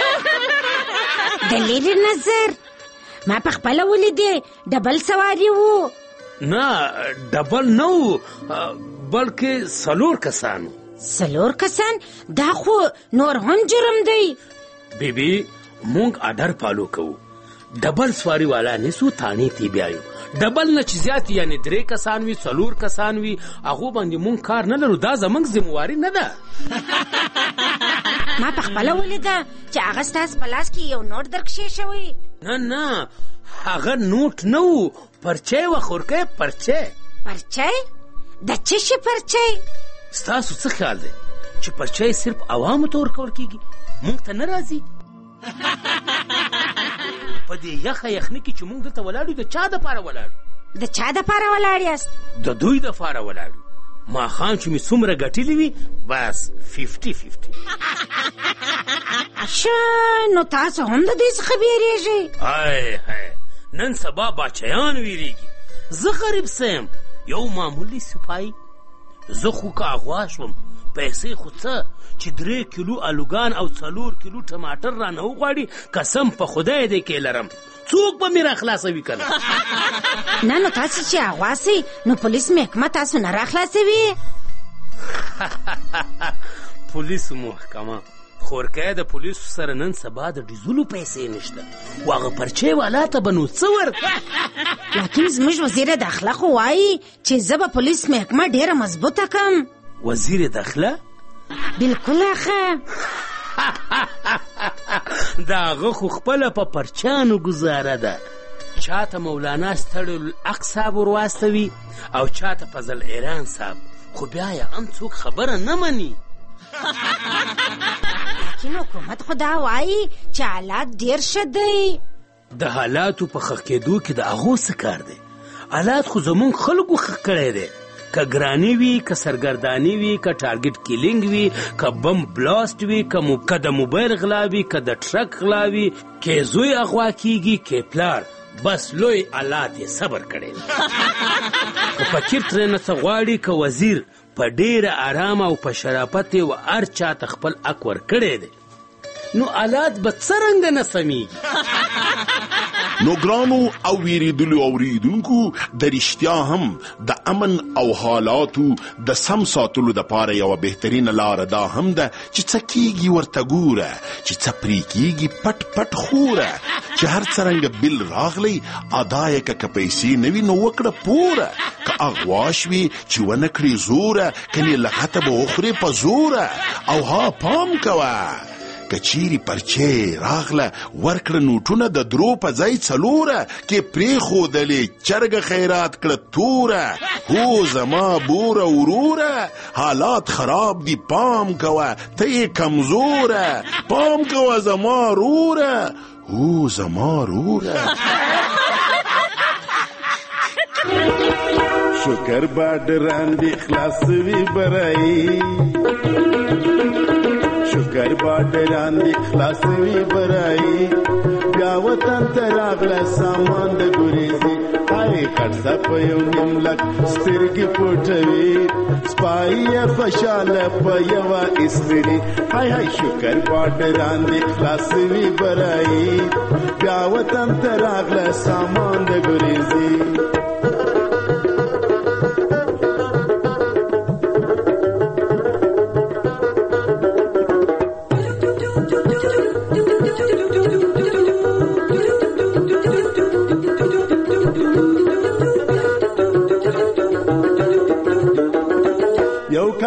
د لرې نظر؟ ما په خپله ولیدې ډبل سواری و.
نه ډبل نه و، بلکې 4 کسان.
4 کسان؟ دا خو نور هم جرم دی.
بیبي مونږ اډر فالو کوو، ډبل سواری والا نیسو، تانی تی بیایو. ډبل نه چې زیات یعنی 3 کسان وي 4 کسان وي، هغه باندې مونږ کار نه لرو. دا زمونږ ذمہواری نه ده.
ما په خپله ولیده چې هغه ستاسو په لاس کې یو نوټ درکښې شوی.
نه هغه نوټ نه و، پرچی و. خورکۍ پرچی.
د څه شي پرچی؟
ستاسو څه خیال دی چې پرچی صرف عوامو ته ورکول کېږي، مونږ ته نه راځي؟ په دې یخني کې چې مونږ دلته ولاړو، د چا دپاره ولاړو؟
د چا دپاره ولاړ یاست؟
د دوی دپاره ولاړو. ماښام چې مې څومره ګټلې وي، بس 50-50.
نو تاسو هم د دوی څخه بیریږئ؟
نن سبا باچیان ویریږي. زه غریب سیم، یو معمولی سپای. زه خو که اغوا شوم، پیسې خو څه چې 3 کیلو الوګان او 4 کیلو ټماټر را نه وغواړي، قسم په خدای دی کې لرم، څوک به مې را خلاصوي کنه.
نه نو تاسو چې اغوا سئ نو پولیس محکمه تاسو نه را خلاصوي؟
پولیس محکمه؟ خورکۍ د پولیسو سره نن سبا د ډیزلو پیسې نشته، و هغه پرچې والا ته به نو څه ورکړي؟
لیکن زموږ وزیر داخله خو وایي چې زه به پولیس محکمه ډېره مضبوطه کړم.
وزیر داخله؟
بالکل اخه.
دا هغه خو خپله په پرچانو ګزاره ده. چاته مولانا ستړی صاحب ورواستوي او چاته فضل ایران صاحب، خو بیا یې هم څوک خبره نه مني.
لیکن حکومت خو دا وایي چې حالات ډېر ښه دی.
د حالاتو په ښه کېدو کې د هغو څه کار دی؟ حالات خو زمونږ خلکو ښه کړی دی. که ګرانی وي، که سرګردانی وي، که ټارګټ کیلینګ وي، که بم بلاست وي، که د موبایل غلا وي، که د ټرک غلا وي، که زوی اغوا کیږي، که پلار، بس لوی الله دې صبر کړی. که فقیر ترې نه څه غواړي، که وزیر په ډېره آرام او په شرافت و هر چاته خپل حق ورکړی دی، نو حالات به څرنګه نه سمیږي.
نو ګرانو او ویریدلو اوریدونکو، د رښتیا هم د امن او حالاتو د سم ساتلو دپاره یوه بهترینه لاره دا هم ده چې څه کیږي ورته ګوره، چې څه پرې کیږي پټ پټ خوره، چې هر څرنګه بل راغلی ادا یې که پیسې نه وي نو وکړه پوره، که اغوا شوي چې ونه کړې زوره، کنې لغته به وخورې په زوره. او ها پام کوه، که چیرې پرچې راغله ورکړه نوټونه د 3 په ځای 4، کې پرېښودلې چرګه خیرات کړه توره. هو زما بوره وروره، حالات خراب دي پام کوه، ته یې کمزوره، پام کوه زما روره، هو زما روره.
شکر بادران دی خلاصوي برای، شکر بادران دی خلاصوي برای، بیا وطن ته راغله سامان د ګریزي، هاي خرڅه په یو نیم لک سترګې پټوي، سپایه خوشاله په یوه استري، هاي شکر بادران دی خلاصوي برای، بیا وطن ته راغله سامان د ګریزي.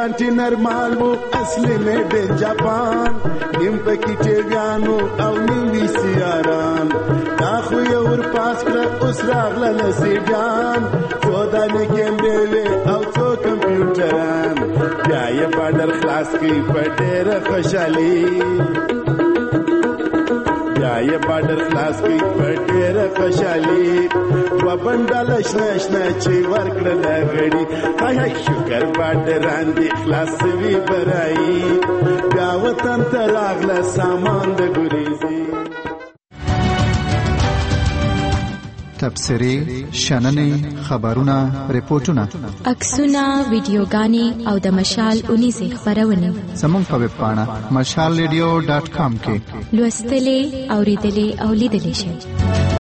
کنټینر مال وو اصلي میډ ان جاپان نیم پکې ټیویانو او نیم وی سی آران دا خو یو ور پاس کړه اوس راغله لسیډان سودا نه کیمرې او څو کمپیوټران بیا یې بارډر خلاص کړي په ډېره خوشحالي بیا یې بارډر خلاص کړي په ډېره خوشحالي دوه بنډله شنه شنه چې ورکړله غړي های های شکر بارډران دې خلاص سوي برایي بیا وطن ته راغله سامان د ګریزي
تبصرې شننې خبرونه ریپورتونه
عکسونه ویډیوګانې او د مشال 19 خبرونه
زموږ په ویب پاڼه mashalradio.com کې
لوستلې اوریدلې او لیدلې شئ.